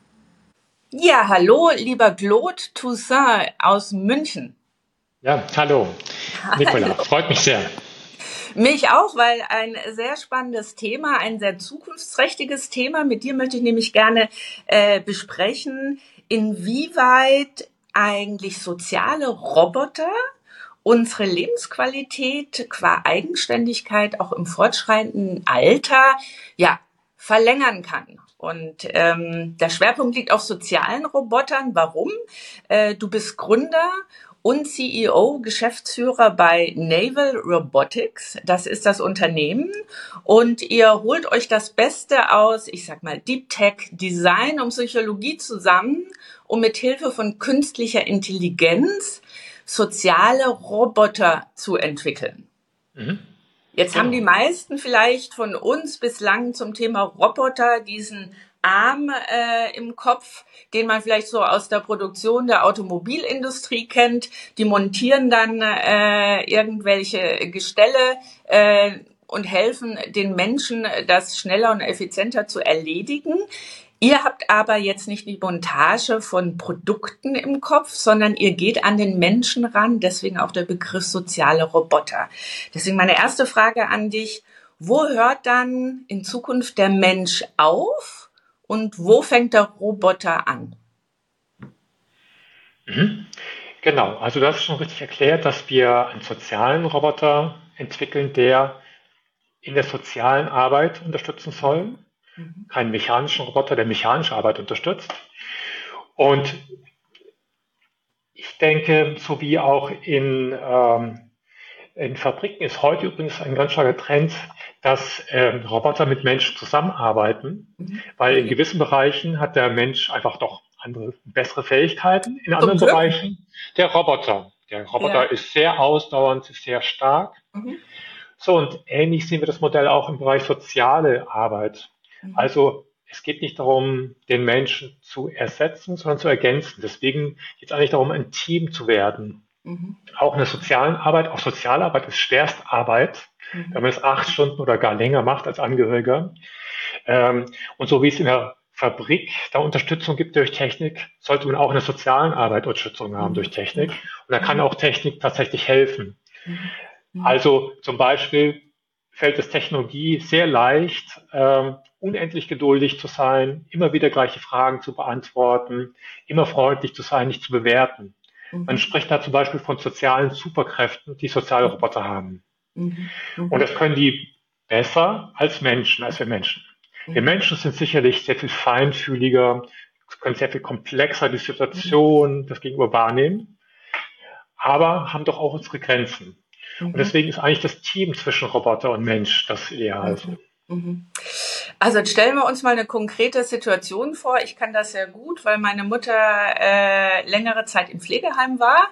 Ja, hallo, lieber Claude Toussaint aus München. Ja, hallo, Nicola, freut mich sehr. Mich auch, weil ein sehr spannendes Thema, ein sehr zukunftsträchtiges Thema. Mit dir möchte ich nämlich gerne besprechen, inwieweit eigentlich soziale Roboter unsere Lebensqualität qua Eigenständigkeit auch im fortschreitenden Alter ja verlängern kann. Und der Schwerpunkt liegt auf sozialen Robotern. Warum? Du bist Gründer und CEO, Geschäftsführer bei Naval Robotics. Das ist das Unternehmen. Und ihr holt euch das Beste aus, ich sag mal, Deep Tech, Design und Psychologie zusammen, um mit Hilfe von künstlicher Intelligenz soziale Roboter zu entwickeln. Mhm. Jetzt haben die meisten vielleicht von uns bislang zum Thema Roboter diesen Arm im Kopf, den man vielleicht so aus der Produktion der Automobilindustrie kennt. Die montieren dann irgendwelche Gestelle und helfen den Menschen, das schneller und effizienter zu erledigen. Ihr habt aber jetzt nicht die Montage von Produkten im Kopf, sondern ihr geht an den Menschen ran, deswegen auch der Begriff soziale Roboter. Deswegen meine erste Frage an dich, wo hört dann in Zukunft der Mensch auf und wo fängt der Roboter an? Genau, also du hast schon richtig erklärt, dass wir einen sozialen Roboter entwickeln, der in der sozialen Arbeit unterstützen soll. Keinen mechanischen Roboter, der mechanische Arbeit unterstützt. Und ich denke, so wie auch in Fabriken ist heute übrigens ein ganz starker Trend, dass Roboter mit Menschen zusammenarbeiten, weil in gewissen Bereichen hat der Mensch einfach doch bessere Fähigkeiten, in anderen Bereichen der Roboter. Der Roboter ist sehr ausdauernd, ist sehr stark. So, und ähnlich sehen wir das Modell auch im Bereich soziale Arbeit. Also es geht nicht darum, den Menschen zu ersetzen, sondern zu ergänzen. Deswegen geht es eigentlich darum, ein Team zu werden. Auch in der sozialen Arbeit, auch Sozialarbeit ist Schwerstarbeit, wenn man es 8 Stunden oder gar länger macht als Angehöriger. Und so wie es in der Fabrik da Unterstützung gibt durch Technik, sollte man auch in der sozialen Arbeit Unterstützung haben durch Technik. Und da kann auch Technik tatsächlich helfen. Also zum Beispiel fällt es Technologie sehr leicht, unendlich geduldig zu sein, immer wieder gleiche Fragen zu beantworten, immer freundlich zu sein, nicht zu bewerten. Man spricht da zum Beispiel von sozialen Superkräften, die soziale Roboter haben. Und das können die besser als wir Menschen. Wir Menschen sind sicherlich sehr viel feinfühliger, können sehr viel komplexer die Situation, das Gegenüber wahrnehmen, aber haben doch auch unsere Grenzen. Und deswegen ist eigentlich das Team zwischen Roboter und Mensch das Ideal. Also jetzt stellen wir uns mal eine konkrete Situation vor. Ich kann das sehr gut, weil meine Mutter längere Zeit im Pflegeheim war.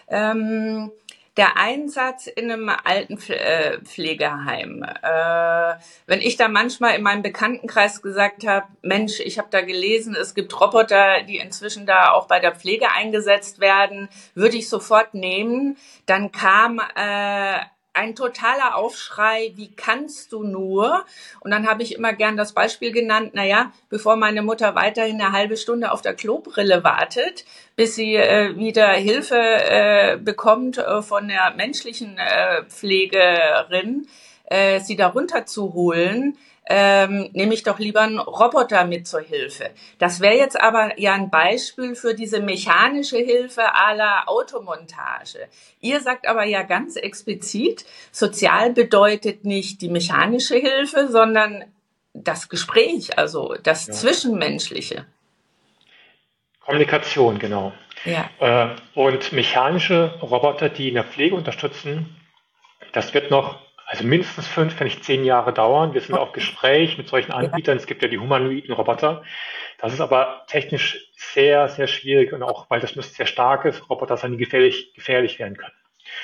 Der Einsatz in einem Altenpflegeheim. Wenn ich da manchmal in meinem Bekanntenkreis gesagt habe, Mensch, ich habe da gelesen, es gibt Roboter, die inzwischen da auch bei der Pflege eingesetzt werden, würde ich sofort nehmen. Dann kam ein totaler Aufschrei, wie kannst du nur? Und dann habe ich immer gern das Beispiel genannt, bevor meine Mutter weiterhin eine halbe Stunde auf der Klobrille wartet, bis sie wieder Hilfe bekommt von der menschlichen Pflegerin, sie da runterzuholen, nehme ich doch lieber einen Roboter mit zur Hilfe. Das wäre jetzt aber ja ein Beispiel für diese mechanische Hilfe à la Automontage. Ihr sagt aber ja ganz explizit, sozial bedeutet nicht die mechanische Hilfe, sondern das Gespräch, also das Zwischenmenschliche. Kommunikation, genau. Ja. Und mechanische Roboter, die in der Pflege unterstützen, das wird noch mindestens 5, wenn nicht 10 Jahre dauern. Wir sind auch im Gespräch mit solchen Anbietern. Es gibt ja die humanoiden Roboter. Das ist aber technisch sehr, sehr schwierig und auch, weil das müssen sehr starke Roboter sein, die gefährlich werden können.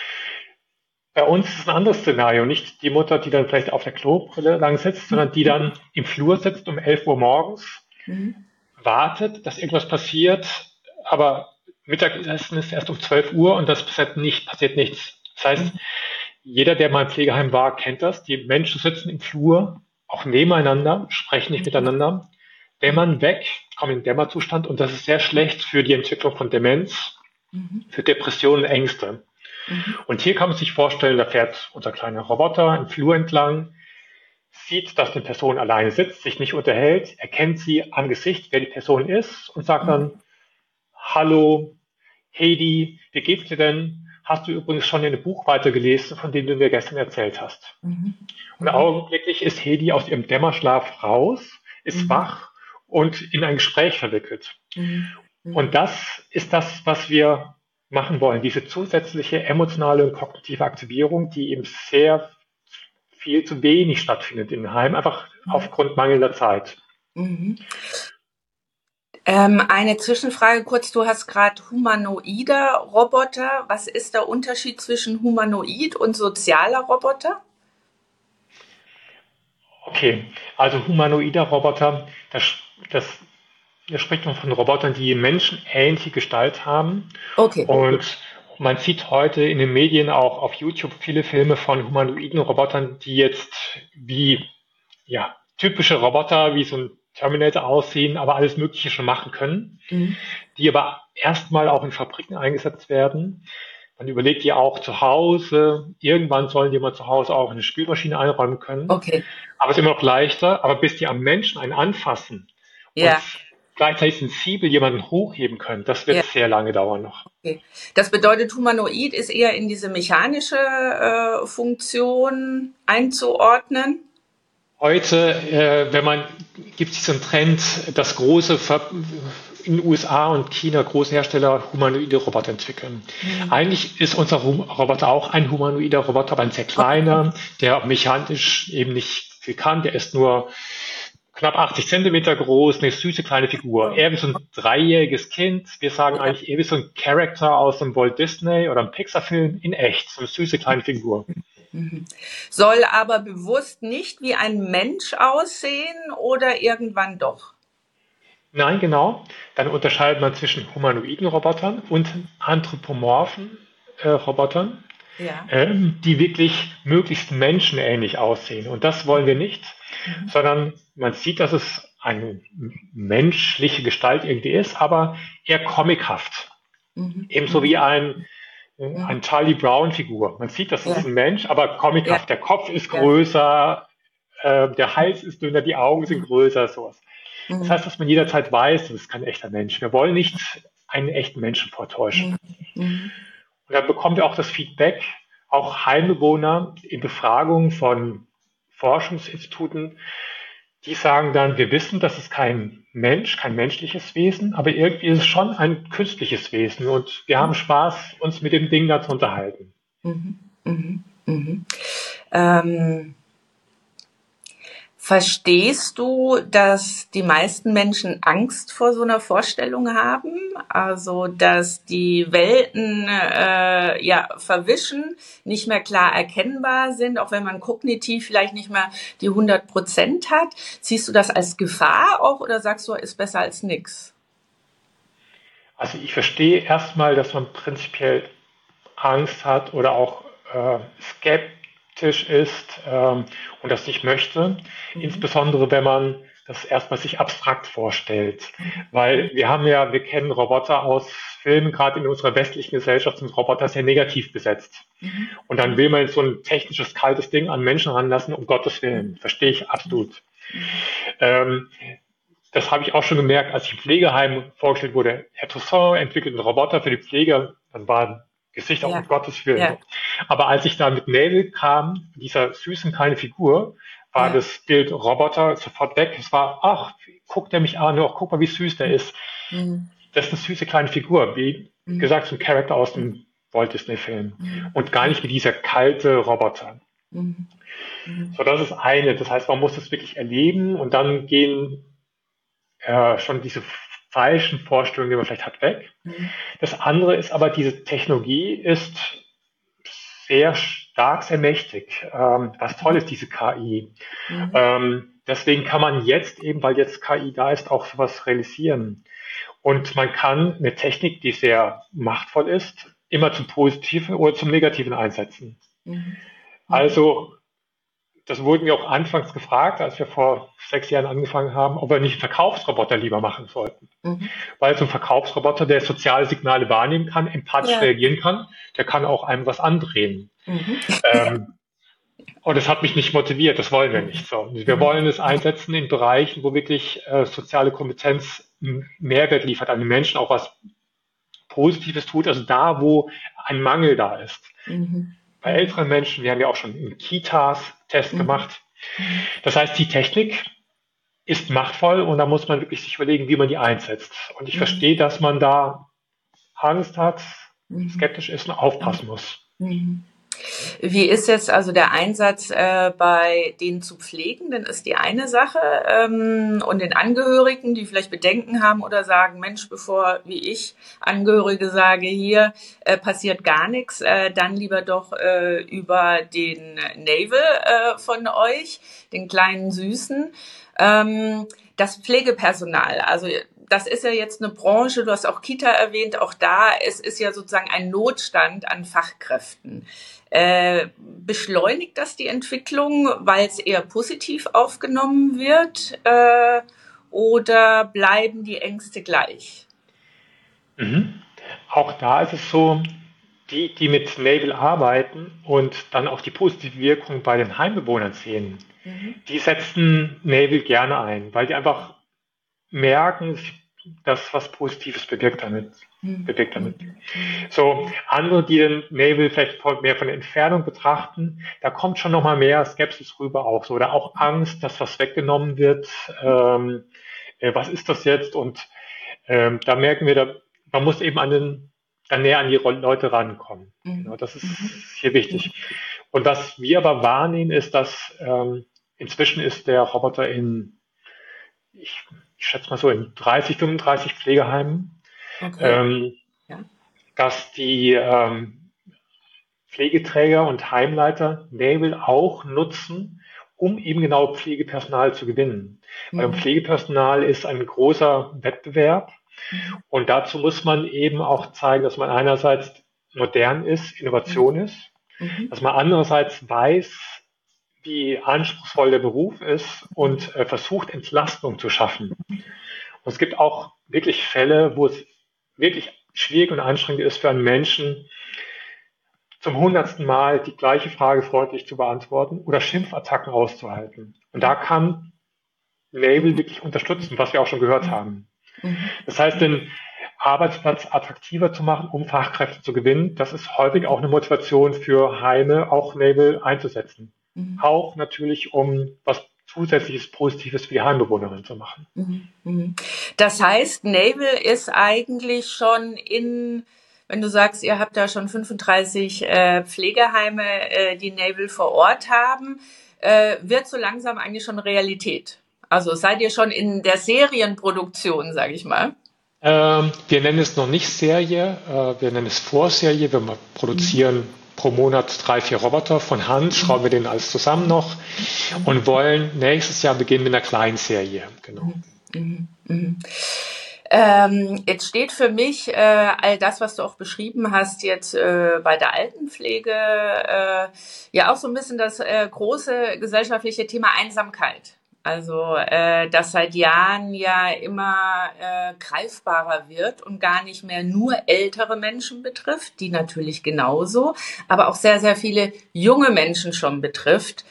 Bei uns ist es ein anderes Szenario. Nicht die Mutter, die dann vielleicht auf der Klobrille lang sitzt, sondern die dann im Flur sitzt um 11 Uhr morgens, wartet, dass irgendwas passiert, aber Mittagessen ist erst um 12 Uhr und das passiert nichts. Das heißt, jeder, der mal im Pflegeheim war, kennt das. Die Menschen sitzen im Flur, auch nebeneinander, sprechen nicht miteinander, dämmern weg, kommen in Dämmerzustand und das ist sehr schlecht für die Entwicklung von Demenz, für Depressionen und Ängste. Und hier kann man sich vorstellen, da fährt unser kleiner Roboter im Flur entlang, sieht, dass eine Person alleine sitzt, sich nicht unterhält, erkennt sie am Gesicht, wer die Person ist und sagt dann, hallo, Heidi, wie geht's dir denn? Hast du übrigens schon in dem Buch weitergelesen, von dem du mir gestern erzählt hast? Und augenblicklich ist Heidi aus ihrem Dämmerschlaf raus, ist wach und in ein Gespräch verwickelt. Und das ist das, was wir machen wollen, diese zusätzliche emotionale und kognitive Aktivierung, die eben sehr viel zu wenig stattfindet in den Heimen, einfach aufgrund mangelnder Zeit. Eine Zwischenfrage kurz, du hast gerade humanoider Roboter. Was ist der Unterschied zwischen humanoid und sozialer Roboter? Okay, also humanoider Roboter, da spricht man von Robotern, die menschenähnliche Gestalt haben. Okay. Und man sieht heute in den Medien auch auf YouTube viele Filme von humanoiden Robotern, die jetzt wie typische Roboter, wie so ein Terminator aussehen, aber alles Mögliche schon machen können, die aber erstmal auch in Fabriken eingesetzt werden. Man überlegt ja auch zu Hause, irgendwann sollen die mal zu Hause auch eine Spülmaschine einräumen können. Okay. Aber es ist immer noch leichter, aber bis die am Menschen einen anfassen und gleichzeitig sensibel jemanden hochheben können, das wird sehr lange dauern noch. Okay. Das bedeutet, humanoid ist eher in diese mechanische Funktion einzuordnen? Heute, gibt es diesen Trend, dass in den USA und China große Hersteller humanoide Roboter entwickeln. Eigentlich ist unser Roboter auch ein humanoider Roboter, aber ein sehr kleiner, der mechanisch eben nicht viel kann. Der ist nur knapp 80 Zentimeter groß, eine süße kleine Figur. Eher wie so ein 3-jähriges Kind. Wir sagen eigentlich eher wie so ein Charakter aus einem Walt Disney oder einem Pixar-Film in echt. So eine süße kleine Figur. Soll aber bewusst nicht wie ein Mensch aussehen oder irgendwann doch? Nein, genau. Dann unterscheidet man zwischen humanoiden Robotern und anthropomorphen Robotern, die wirklich möglichst menschenähnlich aussehen. Und das wollen wir nicht, sondern man sieht, dass es eine menschliche Gestalt irgendwie ist, aber eher comichaft. Ebenso wie ein Charlie Brown-Figur. Man sieht, das ist ein Mensch, aber comichaft. Der Kopf ist größer, der Hals ist dünner, die Augen sind größer, sowas. Das heißt, dass man jederzeit weiß, das ist kein echter Mensch. Wir wollen nicht einen echten Menschen vortäuschen. Und dann bekommen wir auch das Feedback, auch Heimbewohner in Befragungen von Forschungsinstituten, die sagen dann, wir wissen, das ist kein Mensch, kein menschliches Wesen, aber irgendwie ist es schon ein künstliches Wesen und wir haben Spaß, uns mit dem Ding da zu unterhalten. Verstehst du, dass die meisten Menschen Angst vor so einer Vorstellung haben? Also, dass die Welten verwischen, nicht mehr klar erkennbar sind, auch wenn man kognitiv vielleicht nicht mehr die 100% hat. Siehst du das als Gefahr auch oder sagst du, ist besser als nix? Also ich verstehe erstmal, dass man prinzipiell Angst hat oder auch skeptisch ist und das nicht möchte, insbesondere wenn man das erstmal sich abstrakt vorstellt, weil wir kennen Roboter aus Filmen, gerade in unserer westlichen Gesellschaft sind Roboter sehr negativ besetzt und dann will man so ein technisches, kaltes Ding an Menschen ranlassen, um Gottes Willen, verstehe ich absolut. Das habe ich auch schon gemerkt, als ich im Pflegeheim vorgestellt wurde, Herr Toussaint entwickelt einen Roboter für die Pfleger, dann war Gesicht auch um Gottes Willen. Ja. Aber als ich da mit Nebel kam, dieser süßen kleinen Figur, war das Bild Roboter sofort weg. Es war, ach, guckt er mich an, oh, guck mal, wie süß der ist. Das ist eine süße kleine Figur, wie gesagt, so ein Charakter aus dem Walt Disney-Film. Und gar nicht wie dieser kalte Roboter. So, das ist eine. Das heißt, man muss das wirklich erleben und dann gehen schon diese falschen Vorstellungen, die man vielleicht hat, weg. Das andere ist aber, diese Technologie ist sehr stark, sehr mächtig. Was toll ist, diese KI. Deswegen kann man jetzt eben, weil jetzt KI da ist, auch sowas realisieren. Und man kann eine Technik, die sehr machtvoll ist, immer zum Positiven oder zum Negativen einsetzen. Also das wurden wir auch anfangs gefragt, als wir vor 6 Jahren angefangen haben, ob wir nicht einen Verkaufsroboter lieber machen sollten. Weil so ein Verkaufsroboter, der soziale Signale wahrnehmen kann, empathisch reagieren kann, der kann auch einem was andrehen. Und das hat mich nicht motiviert, das wollen wir nicht so. Wir wollen es einsetzen in Bereichen, wo wirklich soziale Kompetenz einen Mehrwert liefert, an den Menschen auch was Positives tut, also da, wo ein Mangel da ist. Bei älteren Menschen, wir haben ja auch schon in Kitas Tests gemacht. Das heißt, die Technik ist machtvoll und da muss man wirklich sich überlegen, wie man die einsetzt. Und ich verstehe, dass man da Angst hat, skeptisch ist und aufpassen muss. Wie ist jetzt also der Einsatz bei den zu Pflegenden ist die eine Sache und den Angehörigen, die vielleicht Bedenken haben oder sagen, Mensch, bevor, wie ich, Angehörige sage, hier passiert gar nichts, dann lieber doch über den Navel von euch, den kleinen Süßen. Das Pflegepersonal, also das ist ja jetzt eine Branche, du hast auch Kita erwähnt, auch da, es ist ja sozusagen ein Notstand an Fachkräften. Beschleunigt das die Entwicklung, weil es eher positiv aufgenommen wird, oder bleiben die Ängste gleich? Auch da ist es so, die mit Navel arbeiten und dann auch die positive Wirkung bei den Heimbewohnern sehen, die setzen Navel gerne ein, weil die einfach merken, dass was Positives bewirkt damit. So, andere, die den Navel vielleicht mehr von der Entfernung betrachten, da kommt schon nochmal mehr Skepsis rüber auch so, oder auch Angst, dass was weggenommen wird, was ist das jetzt? Und da merken wir, man muss eben dann näher an die Leute rankommen. Genau, das ist hier wichtig. Und was wir aber wahrnehmen, ist, dass inzwischen ist der Roboter ich schätze mal so in 30, 35 Pflegeheimen, dass die Pflegeträger und Heimleiter Navel auch nutzen, um eben genau Pflegepersonal zu gewinnen. Weil Pflegepersonal ist ein großer Wettbewerb und dazu muss man eben auch zeigen, dass man einerseits modern ist, Innovation ist, dass man andererseits weiß, wie anspruchsvoll der Beruf ist und versucht, Entlastung zu schaffen. Und es gibt auch wirklich Fälle, wo es wirklich schwierig und anstrengend ist für einen Menschen, zum 100. Mal die gleiche Frage freundlich zu beantworten oder Schimpfattacken auszuhalten. Und da kann Navel wirklich unterstützen, was wir auch schon gehört haben. Das heißt, den Arbeitsplatz attraktiver zu machen, um Fachkräfte zu gewinnen, das ist häufig auch eine Motivation für Heime, auch Navel einzusetzen. Auch natürlich, um was zusätzliches Positives für die Heimbewohnerin zu machen. Das heißt, Navel ist eigentlich schon wenn du sagst, ihr habt da schon 35 Pflegeheime, die Navel vor Ort haben, wird so langsam eigentlich schon Realität. Also seid ihr schon in der Serienproduktion, sage ich mal? Wir nennen es noch nicht Serie, wir nennen es Vorserie. Wir produzieren pro Monat 3, 4 Roboter von Hand, schrauben wir den alles zusammen noch und wollen nächstes Jahr beginnen mit einer kleinen Serie. Genau. Jetzt steht für mich all das, was du auch beschrieben hast, jetzt bei der Altenpflege, ja auch so ein bisschen das große gesellschaftliche Thema Einsamkeit. Also das seit Jahren ja immer greifbarer wird und gar nicht mehr nur ältere Menschen betrifft, die natürlich genauso, aber auch sehr, sehr viele junge Menschen schon betrifft.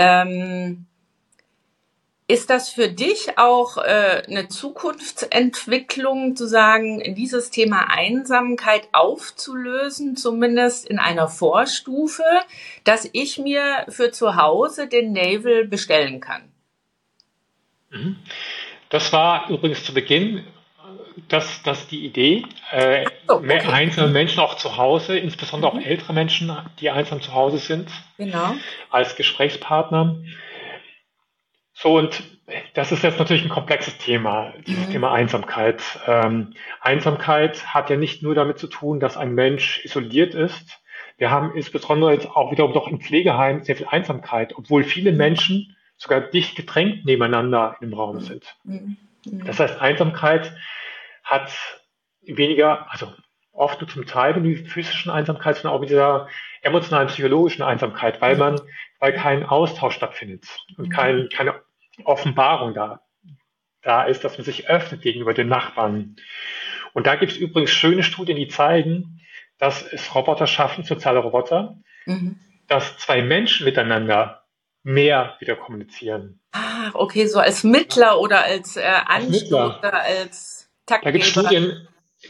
Ist das für dich auch eine Zukunftsentwicklung, zu sagen, dieses Thema Einsamkeit aufzulösen, zumindest in einer Vorstufe, dass ich mir für zu Hause den Navel bestellen kann? Das war übrigens zu Beginn das die Idee, mehr einzelne Menschen auch zu Hause, insbesondere auch ältere Menschen, die einsam zu Hause sind, als Gesprächspartner. So, und das ist jetzt natürlich ein komplexes Thema, dieses Thema Einsamkeit. Einsamkeit hat ja nicht nur damit zu tun, dass ein Mensch isoliert ist. Wir haben insbesondere jetzt auch wiederum doch im Pflegeheim sehr viel Einsamkeit, obwohl viele Menschen sogar dicht gedrängt nebeneinander im Raum sind. Das heißt, Einsamkeit hat weniger, also oft nur zum Teil mit der physischen Einsamkeit, sondern auch mit dieser emotionalen, psychologischen Einsamkeit, weil kein Austausch stattfindet und keine Offenbarung da ist, dass man sich öffnet gegenüber den Nachbarn. Und da gibt es übrigens schöne Studien, die zeigen, dass es Roboter schaffen, soziale Roboter, dass zwei Menschen miteinander mehr wieder kommunizieren. Ah, okay, so als Mittler oder als Anstoß oder als Taktgeber. Da gibt es Studien,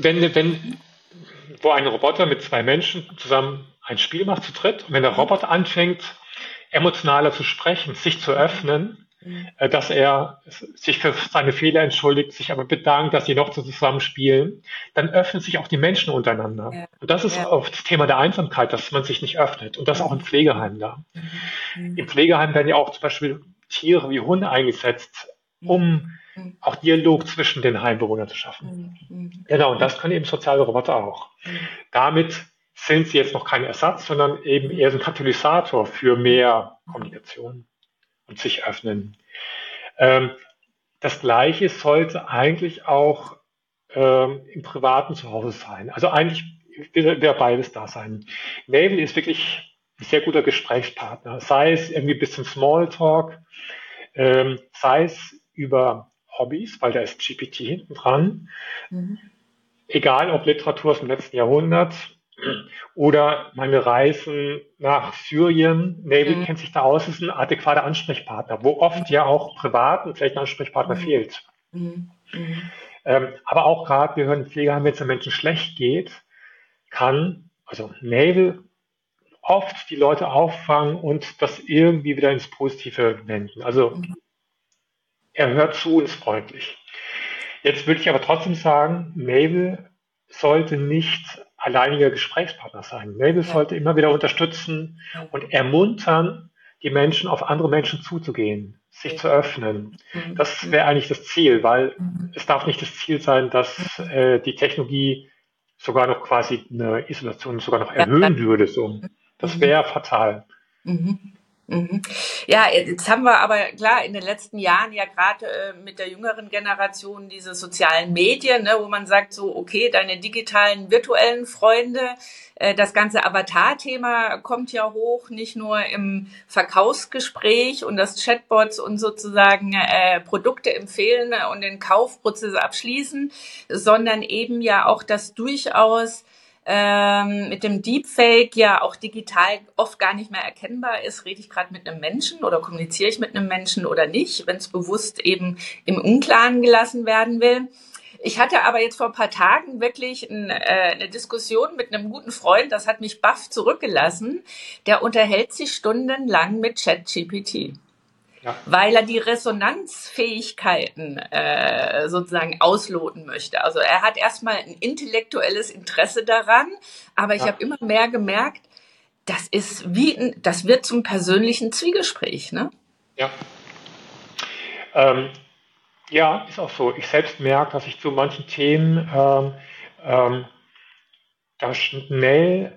wo ein Roboter mit zwei Menschen zusammen ein Spiel macht zu dritt, und wenn der Roboter anfängt, emotionaler zu sprechen, sich zu öffnen, dass er sich für seine Fehler entschuldigt, sich aber bedankt, dass sie noch zusammen spielen, dann öffnen sich auch die Menschen untereinander. Ja. Und das ist auch das Thema der Einsamkeit, dass man sich nicht öffnet. Und das auch im Pflegeheim da. Im Pflegeheim werden ja auch zum Beispiel Tiere wie Hunde eingesetzt, um auch Dialog zwischen den Heimbewohnern zu schaffen. Genau, und das können eben soziale Roboter auch. Damit sind sie jetzt noch kein Ersatz, sondern eben eher so ein Katalysator für mehr Kommunikation und sich öffnen. Das Gleiche sollte eigentlich auch im privaten Zuhause sein. Also eigentlich will beides da sein. Navel ist wirklich ein sehr guter Gesprächspartner, sei es irgendwie ein bisschen Smalltalk, sei es über Hobbys, weil da ist GPT hinten dran. Egal ob Literatur aus dem letzten Jahrhundert oder meine Reisen nach Syrien. Navel kennt sich da aus, ist ein adäquater Ansprechpartner, wo oft ja auch privat vielleicht ein Ansprechpartner fehlt. Aber auch gerade, wir hören im Pflegeheim, wenn es den Menschen schlecht geht, kann Navel oft die Leute auffangen und das irgendwie wieder ins Positive wenden. Also er hört zu uns freundlich. Jetzt würde ich aber trotzdem sagen, Navel sollte nicht alleiniger Gesprächspartner sein. Navel sollte immer wieder unterstützen und ermuntern, die Menschen auf andere Menschen zuzugehen, sich zu öffnen. Das wäre eigentlich das Ziel, weil es darf nicht das Ziel sein, dass die Technologie sogar noch quasi eine Isolation sogar noch erhöhen würde. So. Das wäre fatal. Ja, jetzt haben wir aber klar in den letzten Jahren ja gerade mit der jüngeren Generation diese sozialen Medien, ne, wo man sagt so, okay, deine digitalen, virtuellen Freunde, das ganze Avatar-Thema kommt ja hoch, nicht nur im Verkaufsgespräch und das Chatbots und sozusagen Produkte empfehlen und den Kaufprozess abschließen, sondern eben ja auch das durchaus mit dem Deepfake ja auch digital oft gar nicht mehr erkennbar ist, rede ich gerade mit einem Menschen oder kommuniziere ich mit einem Menschen oder nicht, wenn es bewusst eben im Unklaren gelassen werden will. Ich hatte aber jetzt vor ein paar Tagen wirklich eine Diskussion mit einem guten Freund, das hat mich baff zurückgelassen, der unterhält sich stundenlang mit ChatGPT. Ja. Weil er die Resonanzfähigkeiten sozusagen ausloten möchte. Also er hat erstmal ein intellektuelles Interesse daran, aber ich habe immer mehr gemerkt, das wird zum persönlichen Zwiegespräch, ne? Ja. Ja, ist auch so. Ich selbst merke, dass ich zu manchen Themen da schnell,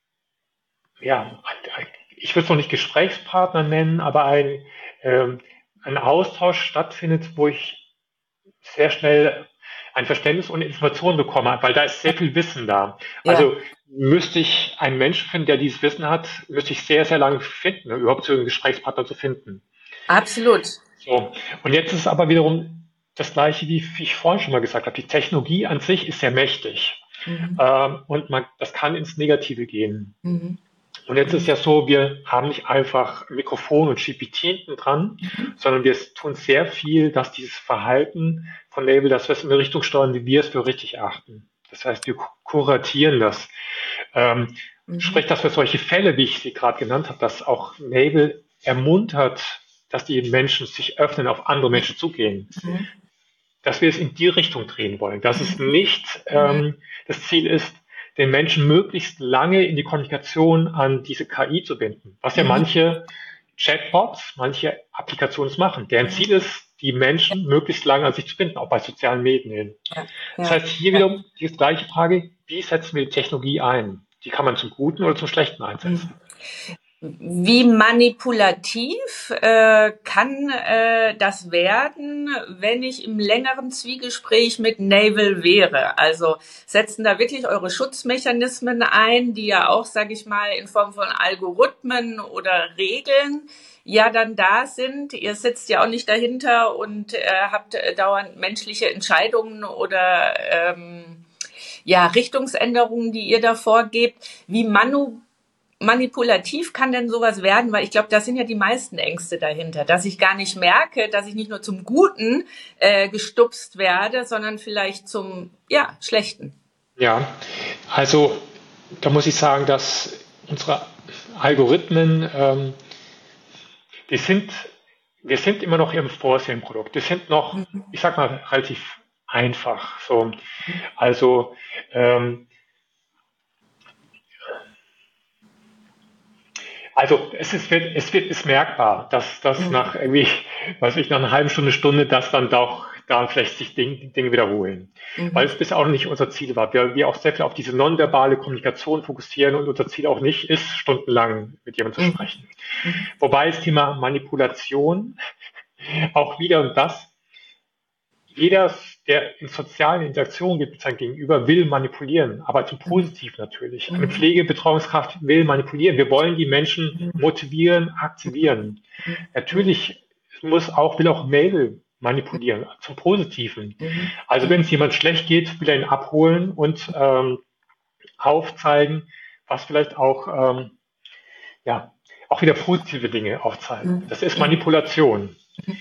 ich würde es noch nicht Gesprächspartner nennen, aber ein Austausch stattfindet, wo ich sehr schnell ein Verständnis und Informationen bekomme, weil da ist sehr viel Wissen da. Ja. Also müsste ich einen Menschen finden, der dieses Wissen hat, müsste ich sehr, sehr lange finden, überhaupt so einen Gesprächspartner zu finden. Absolut. So. Und jetzt ist es aber wiederum das Gleiche, wie ich vorhin schon mal gesagt habe. Die Technologie an sich ist sehr mächtig. Und das kann ins Negative gehen. Und jetzt ist ja so, wir haben nicht einfach Mikrofon und GPT hinten dran, sondern wir tun sehr viel, dass dieses Verhalten von Navel, dass wir es in eine Richtung steuern, wie wir es für richtig erachten. Das heißt, wir kuratieren das. Sprich, dass wir solche Fälle, wie ich sie gerade genannt habe, dass auch Navel ermuntert, dass die Menschen sich öffnen, auf andere Menschen zugehen. Dass wir es in die Richtung drehen wollen. Dass es nicht das Ziel ist, den Menschen möglichst lange in die Kommunikation an diese KI zu binden. Was ja manche Chatbots, manche Applikationen machen. Deren Ziel ist, die Menschen möglichst lange an sich zu binden, auch bei sozialen Medien. Das heißt, hier wieder die gleiche Frage, wie setzen wir die Technologie ein? Die kann man zum Guten oder zum Schlechten einsetzen? Wie manipulativ kann das werden, wenn ich im längeren Zwiegespräch mit Naval wäre? Also setzen da wirklich eure Schutzmechanismen ein, die ja auch, sage ich mal, in Form von Algorithmen oder Regeln ja dann da sind? Ihr sitzt ja auch nicht dahinter und habt dauernd menschliche Entscheidungen oder ja Richtungsänderungen, die ihr da vorgebt. Wie manipulativ kann denn sowas werden? Weil ich glaube, das sind ja die meisten Ängste dahinter, dass ich gar nicht merke, dass ich nicht nur zum Guten gestupst werde, sondern vielleicht zum Schlechten. Ja, also da muss ich sagen, dass unsere Algorithmen, wir sind immer noch im Vorserienprodukt. Wir sind noch, ich sag mal, relativ einfach. So, also es ist merkbar, dass das nach irgendwie, weiß ich, nach einer halben Stunde, dass dann doch da vielleicht sich Dinge wiederholen. Weil es bisher auch nicht unser Ziel war. Wir auch sehr viel auf diese nonverbale Kommunikation fokussieren und unser Ziel auch nicht ist, stundenlang mit jemandem zu sprechen. Wobei das Thema Manipulation auch wieder und das, jeder, der in sozialen Interaktionen mit seinem Gegenüber, will manipulieren, aber zum Positiv natürlich. Eine Pflegebetreuungskraft will manipulieren. Wir wollen die Menschen motivieren, aktivieren. Natürlich will auch Mabel manipulieren, zum Positiven. Also wenn es jemand schlecht geht, will er ihn abholen und aufzeigen, was vielleicht auch auch wieder positive Dinge aufzeigen. Das ist Manipulation.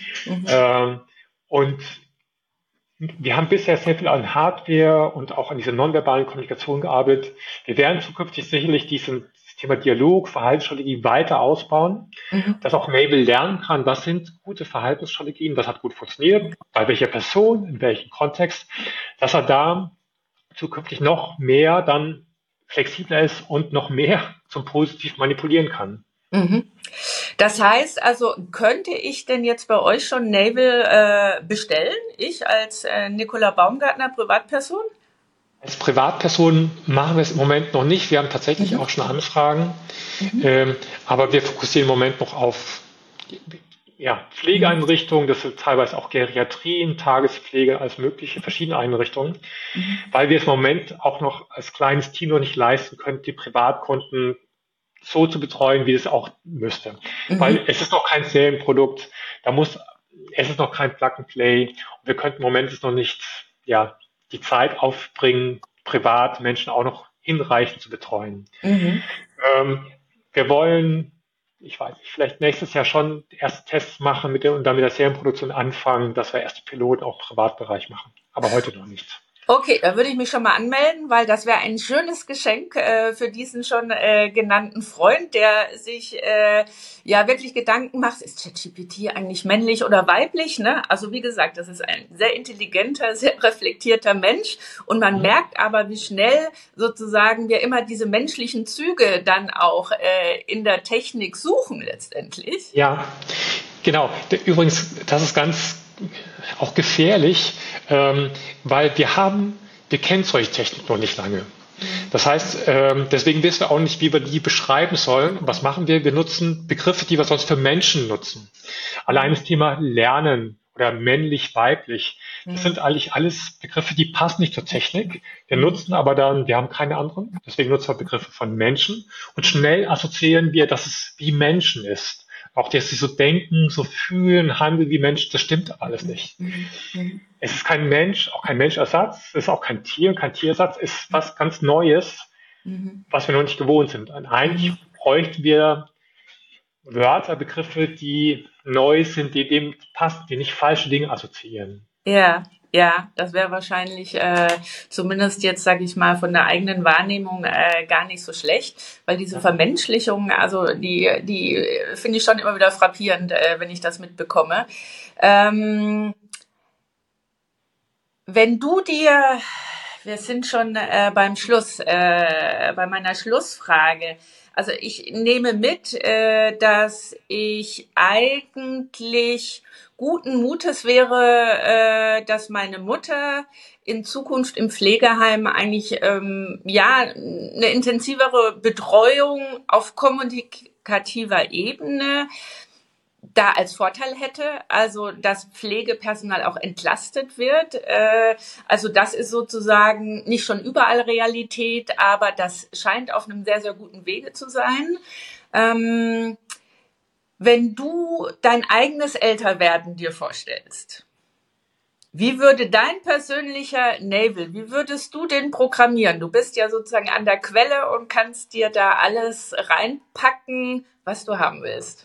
Und wir haben bisher sehr viel an Hardware und auch an dieser nonverbalen Kommunikation gearbeitet. Wir werden zukünftig sicherlich dieses Thema Dialog, Verhaltensstrategie weiter ausbauen, dass auch Mabel lernen kann, was sind gute Verhaltensstrategien, was hat gut funktioniert, bei welcher Person, in welchem Kontext, dass er da zukünftig noch mehr dann flexibler ist und noch mehr zum Positiv manipulieren kann. Das heißt also, könnte ich denn jetzt bei euch schon Naval bestellen? Ich als Nicola Baumgartner Privatperson? Als Privatperson machen wir es im Moment noch nicht. Wir haben tatsächlich auch schon Anfragen, aber wir fokussieren im Moment noch auf Pflegeeinrichtungen, das sind teilweise auch Geriatrien, Tagespflege, als mögliche verschiedene Einrichtungen, weil wir es im Moment auch noch als kleines Team noch nicht leisten können, die Privatkunden so zu betreuen, wie es auch müsste. Weil es ist noch kein Serienprodukt, es ist noch kein Plug-and-Play und wir könnten im Moment es noch nicht, die Zeit aufbringen, privat Menschen auch noch hinreichend zu betreuen. Wir wollen, ich weiß nicht, vielleicht nächstes Jahr schon erste Tests machen und dann mit der Serienproduktion anfangen, dass wir erste Piloten auch im Privatbereich machen. Aber heute noch nicht. Okay, da würde ich mich schon mal anmelden, weil das wäre ein schönes Geschenk für diesen schon genannten Freund, der sich wirklich Gedanken macht, ist ChatGPT eigentlich männlich oder weiblich? Ne? Also wie gesagt, das ist ein sehr intelligenter, sehr reflektierter Mensch und man merkt aber, wie schnell sozusagen wir immer diese menschlichen Züge dann auch in der Technik suchen letztendlich. Ja, genau. Übrigens, das ist ganz auch gefährlich, weil wir kennen solche Technik noch nicht lange. Das heißt, deswegen wissen wir auch nicht, wie wir die beschreiben sollen. Und was machen wir? Wir nutzen Begriffe, die wir sonst für Menschen nutzen. Allein das Thema Lernen oder männlich, weiblich, das sind eigentlich alles Begriffe, die passen nicht zur Technik. Wir nutzen aber dann, wir haben keine anderen, deswegen nutzen wir Begriffe von Menschen und schnell assoziieren wir, dass es wie Menschen ist. Auch dass sie so denken, so fühlen, handeln wie Menschen, das stimmt aber alles nicht. Es ist kein Mensch, auch kein Menschersatz, es ist auch kein Tier, kein Tiersatz, es ist was ganz Neues, was wir noch nicht gewohnt sind. Und eigentlich bräuchten wir Wörter, Begriffe, die neu sind, die dem passen, die nicht falsche Dinge assoziieren. Ja, das wäre wahrscheinlich zumindest jetzt, sage ich mal, von der eigenen Wahrnehmung gar nicht so schlecht, weil diese Vermenschlichung, also die finde ich schon immer wieder frappierend, wenn ich das mitbekomme. Wenn du dir, wir sind schon beim Schluss, bei meiner Schlussfrage, also ich nehme mit, dass ich eigentlich guten Mutes wäre, dass meine Mutter in Zukunft im Pflegeheim eigentlich eine intensivere Betreuung auf kommunikativer Ebene da als Vorteil hätte, also dass Pflegepersonal auch entlastet wird. Also das ist sozusagen nicht schon überall Realität, aber das scheint auf einem sehr, sehr guten Wege zu sein. Wenn du dein eigenes Älterwerden dir vorstellst, wie würde dein persönlicher Navel, wie würdest du den programmieren? Du bist ja sozusagen an der Quelle und kannst dir da alles reinpacken, was du haben willst.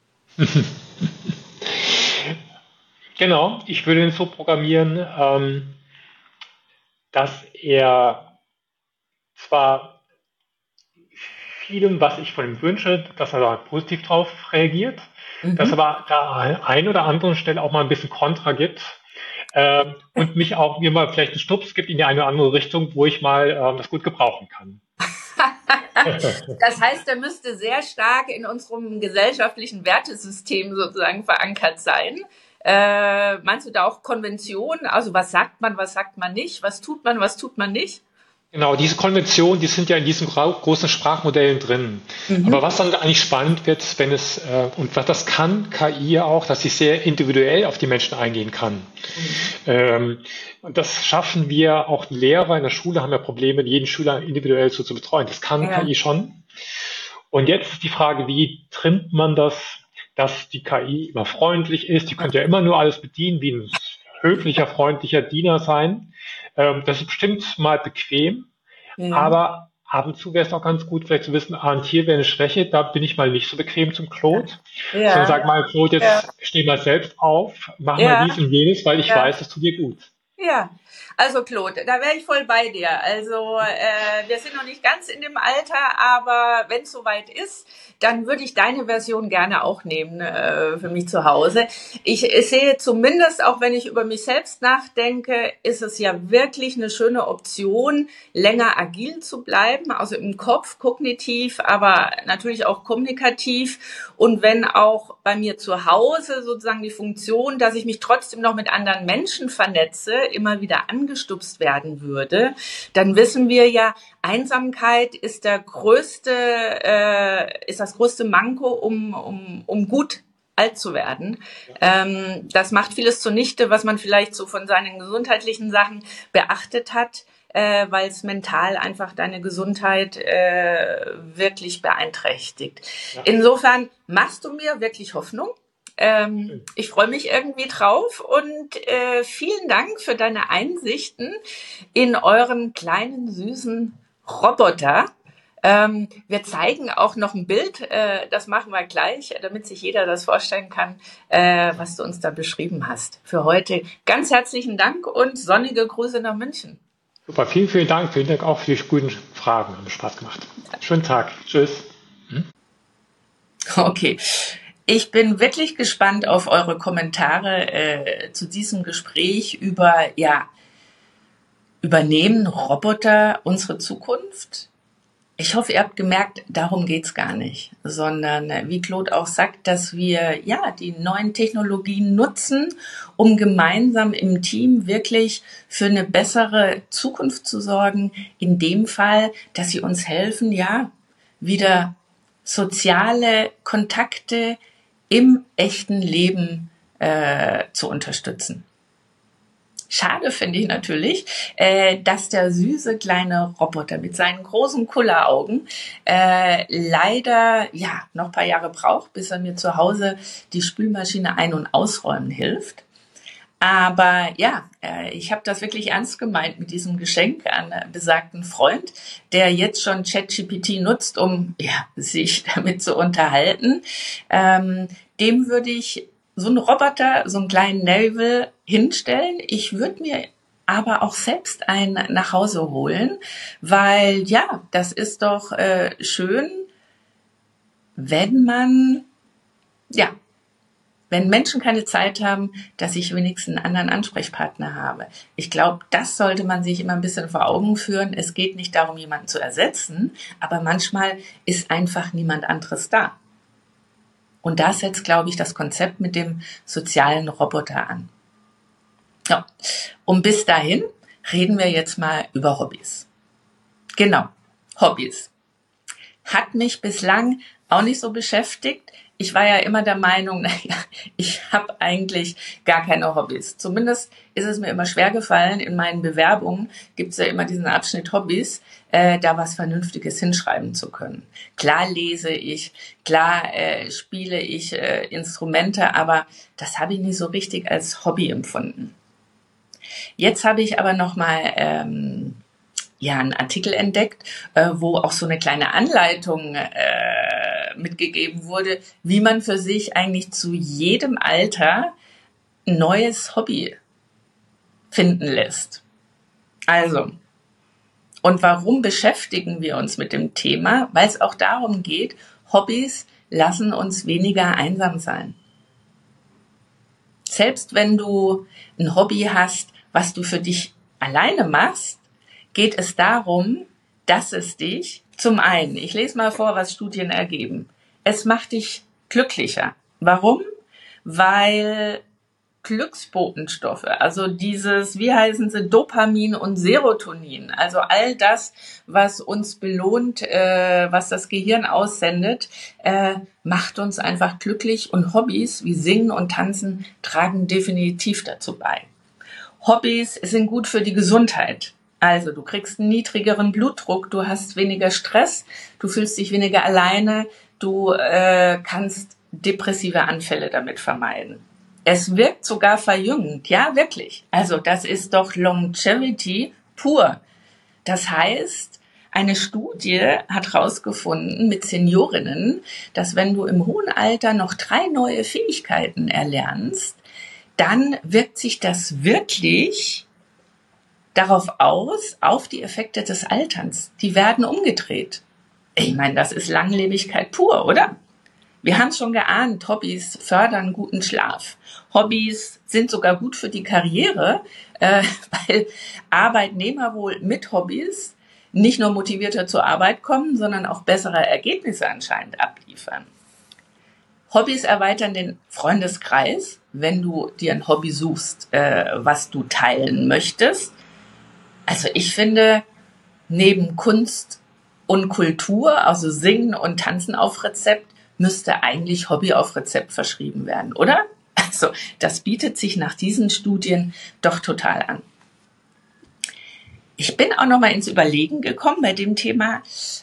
Genau, ich würde ihn so programmieren, dass er zwar vielem, was ich von ihm wünsche, dass er da positiv drauf reagiert, dass aber da an einer oder anderen Stelle auch mal ein bisschen Kontra gibt und mir mal vielleicht einen Stups gibt in die eine oder andere Richtung, wo ich mal das gut gebrauchen kann. Das heißt, er müsste sehr stark in unserem gesellschaftlichen Wertesystem sozusagen verankert sein. Meinst du da auch Konventionen? Also was sagt man nicht? Was tut man nicht? Genau, diese Konventionen, die sind ja in diesen großen Sprachmodellen drin. Aber was dann eigentlich spannend wird, wenn es, und was das kann KI ja auch, dass sie sehr individuell auf die Menschen eingehen kann. Und das schaffen wir, auch Lehrer in der Schule haben ja Probleme, jeden Schüler individuell zu betreuen. Das kann KI schon. Und jetzt ist die Frage, wie trimmt man das, dass die KI immer freundlich ist? Die könnte ja immer nur alles bedienen, wie ein höflicher, freundlicher Diener sein. Das ist bestimmt mal bequem, aber ab und zu wäre es auch ganz gut, vielleicht zu wissen, und hier wäre eine Schwäche, da bin ich mal nicht so bequem zum Claude. Sondern sag mal, Claude, jetzt steh mal selbst auf, mach mal dies und jenes, weil ich weiß, das tut dir gut. Ja, also Claude, da wäre ich voll bei dir. Also wir sind noch nicht ganz in dem Alter, aber wenn es soweit ist, dann würde ich deine Version gerne auch nehmen für mich zu Hause. Ich sehe zumindest, auch wenn ich über mich selbst nachdenke, ist es ja wirklich eine schöne Option, länger agil zu bleiben, also im Kopf, kognitiv, aber natürlich auch kommunikativ. Und wenn auch bei mir zu Hause sozusagen die Funktion, dass ich mich trotzdem noch mit anderen Menschen vernetze, immer wieder angestupst werden würde, dann wissen wir ja, Einsamkeit ist das größte Manko, um gut alt zu werden. Das macht vieles zunichte, was man vielleicht so von seinen gesundheitlichen Sachen beachtet hat, weil es mental einfach deine Gesundheit wirklich beeinträchtigt. Ja. Insofern machst du mir wirklich Hoffnung. Ich freue mich irgendwie drauf und vielen Dank für deine Einsichten in euren kleinen, süßen Roboter. Wir zeigen auch noch ein Bild, das machen wir gleich, damit sich jeder das vorstellen kann, was du uns da beschrieben hast. Für heute ganz herzlichen Dank und sonnige Grüße nach München. Super, vielen, vielen Dank. Vielen Dank auch für die guten Fragen. Hat Spaß gemacht. Schönen Tag. Tschüss. Okay. Ich bin wirklich gespannt auf eure Kommentare zu diesem Gespräch über, übernehmen Roboter unsere Zukunft? Ich hoffe, ihr habt gemerkt, darum geht's gar nicht, sondern wie Claude auch sagt, dass wir die neuen Technologien nutzen, um gemeinsam im Team wirklich für eine bessere Zukunft zu sorgen. In dem Fall, dass sie uns helfen, wieder soziale Kontakte im echten Leben zu unterstützen. Schade finde ich natürlich, dass der süße kleine Roboter mit seinen großen Kulleraugen leider noch ein paar Jahre braucht, bis er mir zu Hause die Spülmaschine ein- und ausräumen hilft. Aber ich habe das wirklich ernst gemeint mit diesem Geschenk an besagten Freund, der jetzt schon ChatGPT nutzt, um sich damit zu unterhalten. Dem würde ich so einen Roboter, so einen kleinen Navel hinstellen. Ich würde mir aber auch selbst einen nach Hause holen, weil das ist doch schön, wenn Menschen keine Zeit haben, dass ich wenigstens einen anderen Ansprechpartner habe. Ich glaube, das sollte man sich immer ein bisschen vor Augen führen. Es geht nicht darum, jemanden zu ersetzen, aber manchmal ist einfach niemand anderes da. Und da setzt, glaube ich, das Konzept mit dem sozialen Roboter an. Ja. Und bis dahin reden wir jetzt mal über Hobbys. Genau, Hobbys. Hat mich bislang auch nicht so beschäftigt. Ich war ja immer der Meinung, naja, ich habe eigentlich gar keine Hobbys. Zumindest ist es mir immer schwer gefallen. In meinen Bewerbungen gibt es ja immer diesen Abschnitt Hobbys, da was Vernünftiges hinschreiben zu können. Klar lese ich, klar spiele ich Instrumente, aber das habe ich nicht so richtig als Hobby empfunden. Jetzt habe ich aber nochmal einen Artikel entdeckt, wo auch so eine kleine Anleitung mitgegeben wurde, wie man für sich eigentlich zu jedem Alter ein neues Hobby finden lässt. Also, und warum beschäftigen wir uns mit dem Thema? Weil es auch darum geht, Hobbys lassen uns weniger einsam sein. Selbst wenn du ein Hobby hast, was du für dich alleine machst, geht es darum, dass es dich zum einen, ich lese mal vor, was Studien ergeben, es macht dich glücklicher. Warum? Weil Glücksbotenstoffe, also dieses, wie heißen sie, Dopamin und Serotonin, also all das, was uns belohnt, was das Gehirn aussendet, macht uns einfach glücklich, und Hobbys wie Singen und Tanzen tragen definitiv dazu bei. Hobbys sind gut für die Gesundheit. Also du kriegst einen niedrigeren Blutdruck, du hast weniger Stress, du fühlst dich weniger alleine, du kannst depressive Anfälle damit vermeiden. Es wirkt sogar verjüngend, ja wirklich. Also das ist doch Longevity pur. Das heißt, eine Studie hat herausgefunden mit Seniorinnen, dass wenn du im hohen Alter noch 3 neue Fähigkeiten erlernst, dann wirkt sich das wirklich darauf aus, auf die Effekte des Alterns. Die werden umgedreht. Ich meine, das ist Langlebigkeit pur, oder? Wir haben es schon geahnt, Hobbys fördern guten Schlaf. Hobbys sind sogar gut für die Karriere, weil Arbeitnehmer wohl mit Hobbys nicht nur motivierter zur Arbeit kommen, sondern auch bessere Ergebnisse anscheinend abliefern. Hobbys erweitern den Freundeskreis, wenn du dir ein Hobby suchst, was du teilen möchtest. Also ich finde, neben Kunst und Kultur, also Singen und Tanzen auf Rezept, müsste eigentlich Hobby auf Rezept verschrieben werden, oder? Also das bietet sich nach diesen Studien doch total an. Ich bin auch noch mal ins Überlegen gekommen bei dem Thema,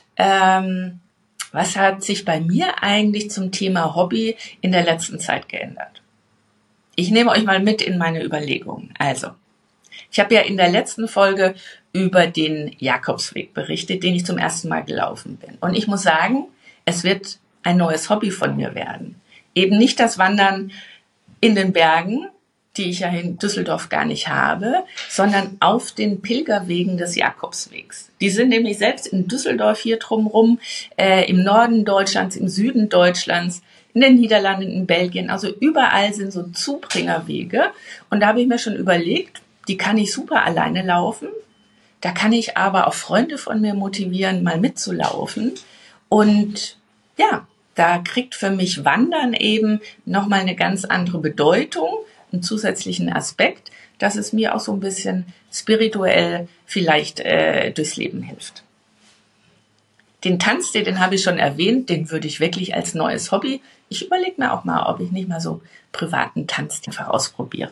was hat sich bei mir eigentlich zum Thema Hobby in der letzten Zeit geändert? Ich nehme euch mal mit in meine Überlegungen. Also, ich habe ja in der letzten Folge über den Jakobsweg berichtet, den ich zum ersten Mal gelaufen bin. Und ich muss sagen, es wird ein neues Hobby von mir werden. Eben nicht das Wandern in den Bergen, die ich ja in Düsseldorf gar nicht habe, sondern auf den Pilgerwegen des Jakobswegs. Die sind nämlich selbst in Düsseldorf hier drumherum, im Norden Deutschlands, im Süden Deutschlands, in den Niederlanden, in Belgien. Also überall sind so Zubringerwege. Und da habe ich mir schon überlegt, die kann ich super alleine laufen. Da kann ich aber auch Freunde von mir motivieren, mal mitzulaufen. Und ja, da kriegt für mich Wandern eben nochmal eine ganz andere Bedeutung, einen zusätzlichen Aspekt, dass es mir auch so ein bisschen spirituell vielleicht durchs Leben hilft. Den Tanz, den habe ich schon erwähnt, den würde ich wirklich als neues Hobby. Ich überlege mir auch mal, ob ich nicht mal so privaten Tanz einfach ausprobiere.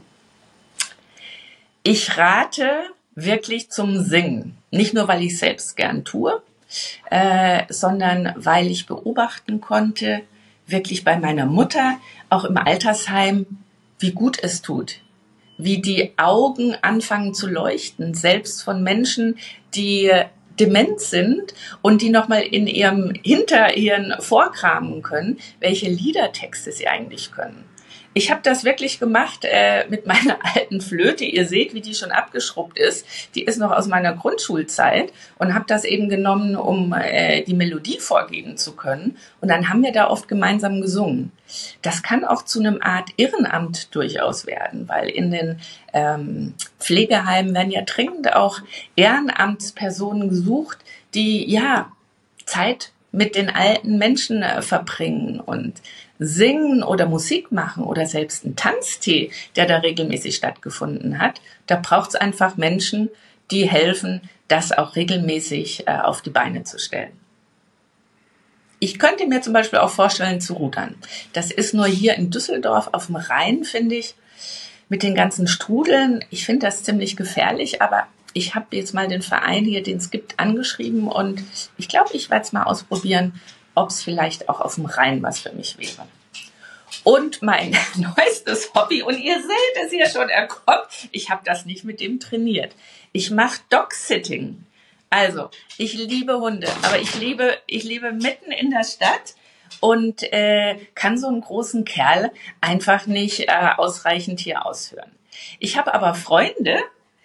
Ich rate wirklich zum Singen. Nicht nur, weil ich es selbst gern tue, sondern weil ich beobachten konnte, wirklich bei meiner Mutter, auch im Altersheim, wie gut es tut, wie die Augen anfangen zu leuchten, selbst von Menschen, die dement sind und die nochmal in ihrem Hinterhirn vorkramen können, welche Liedertexte sie eigentlich können. Ich habe das wirklich gemacht mit meiner alten Flöte. Ihr seht, wie die schon abgeschrubbt ist. Die ist noch aus meiner Grundschulzeit und habe das eben genommen, um die Melodie vorgeben zu können. Und dann haben wir da oft gemeinsam gesungen. Das kann auch zu einem Art Ehrenamt durchaus werden, weil in den Pflegeheimen werden ja dringend auch Ehrenamtspersonen gesucht, die ja Zeit mit den alten Menschen verbringen und singen oder Musik machen oder selbst einen Tanztee, der da regelmäßig stattgefunden hat. Da braucht es einfach Menschen, die helfen, das auch regelmäßig auf die Beine zu stellen. Ich könnte mir zum Beispiel auch vorstellen, zu rudern. Das ist nur hier in Düsseldorf auf dem Rhein, finde ich, mit den ganzen Strudeln. Ich finde das ziemlich gefährlich, aber ich habe jetzt mal den Verein hier, den es gibt, angeschrieben und ich glaube, ich werde es mal ausprobieren, ob es vielleicht auch auf dem Rhein was für mich wäre. Und mein neuestes Hobby, und ihr seht es hier schon, er kommt, ich habe das nicht mit dem trainiert. Ich mache Dog-Sitting. Also, ich liebe Hunde, aber ich lebe mitten in der Stadt und kann so einen großen Kerl einfach nicht ausreichend hier ausführen. Ich habe aber Freunde,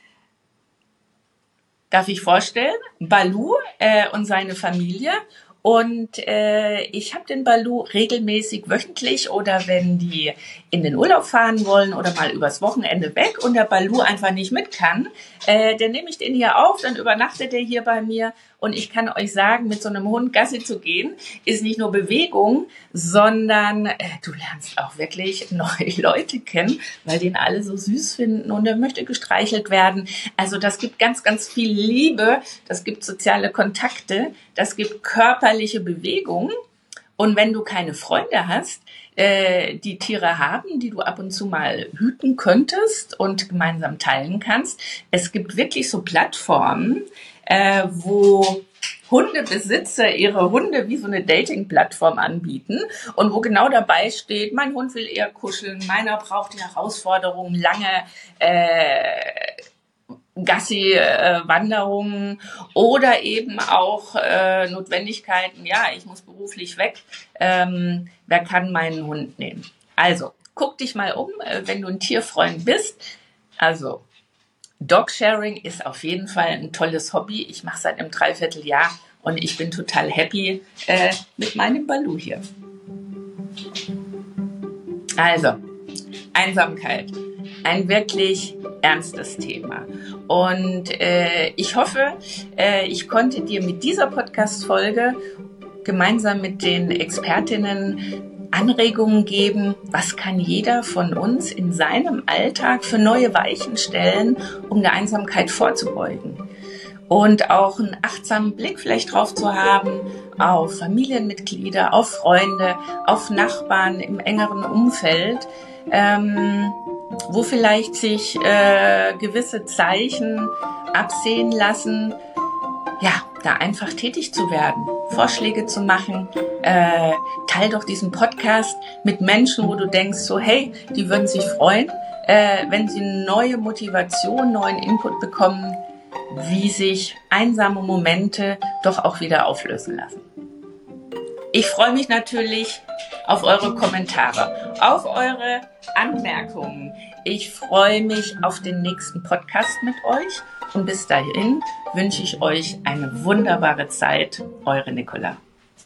darf ich vorstellen, Balu und seine Familie. Und ich habe den Balu regelmäßig wöchentlich oder wenn die in den Urlaub fahren wollen oder mal übers Wochenende weg und der Balu einfach nicht mit kann, dann nehme ich den hier auf, dann übernachtet er hier bei mir und ich kann euch sagen, mit so einem Hund Gassi zu gehen, ist nicht nur Bewegung, sondern du lernst auch wirklich neue Leute kennen, weil den alle so süß finden und er möchte gestreichelt werden. Also das gibt ganz, ganz viel Liebe, das gibt soziale Kontakte, das gibt körperliche Bewegung. Und wenn du keine Freunde hast, die Tiere haben, die du ab und zu mal hüten könntest und gemeinsam teilen kannst, es gibt wirklich so Plattformen, wo Hundebesitzer ihre Hunde wie so eine Dating-Plattform anbieten und wo genau dabei steht, mein Hund will eher kuscheln, meiner braucht die Herausforderung, lange Gassi-Wanderungen oder eben auch Notwendigkeiten, ja, ich muss beruflich weg, wer kann meinen Hund nehmen? Also, guck dich mal um, wenn du ein Tierfreund bist. Also, Dogsharing ist auf jeden Fall ein tolles Hobby. Ich mache seit einem Dreivierteljahr und ich bin total happy mit meinem Balu hier. Also, Einsamkeit. Ein wirklich ernstes Thema. Und ich hoffe, ich konnte dir mit dieser Podcast-Folge gemeinsam mit den Expertinnen Anregungen geben, was kann jeder von uns in seinem Alltag für neue Weichen stellen, um der Einsamkeit vorzubeugen. Und auch einen achtsamen Blick vielleicht drauf zu haben auf Familienmitglieder, auf Freunde, auf Nachbarn im engeren Umfeld, wo vielleicht sich gewisse Zeichen absehen lassen, ja, da einfach tätig zu werden, Vorschläge zu machen. Teil doch diesen Podcast mit Menschen, wo du denkst, so hey, die würden sich freuen, wenn sie neue Motivation, neuen Input bekommen, wie sich einsame Momente doch auch wieder auflösen lassen. Ich freue mich natürlich auf eure Kommentare, auf eure Anmerkungen. Ich freue mich auf den nächsten Podcast mit euch und bis dahin wünsche ich euch eine wunderbare Zeit. Eure Nicola.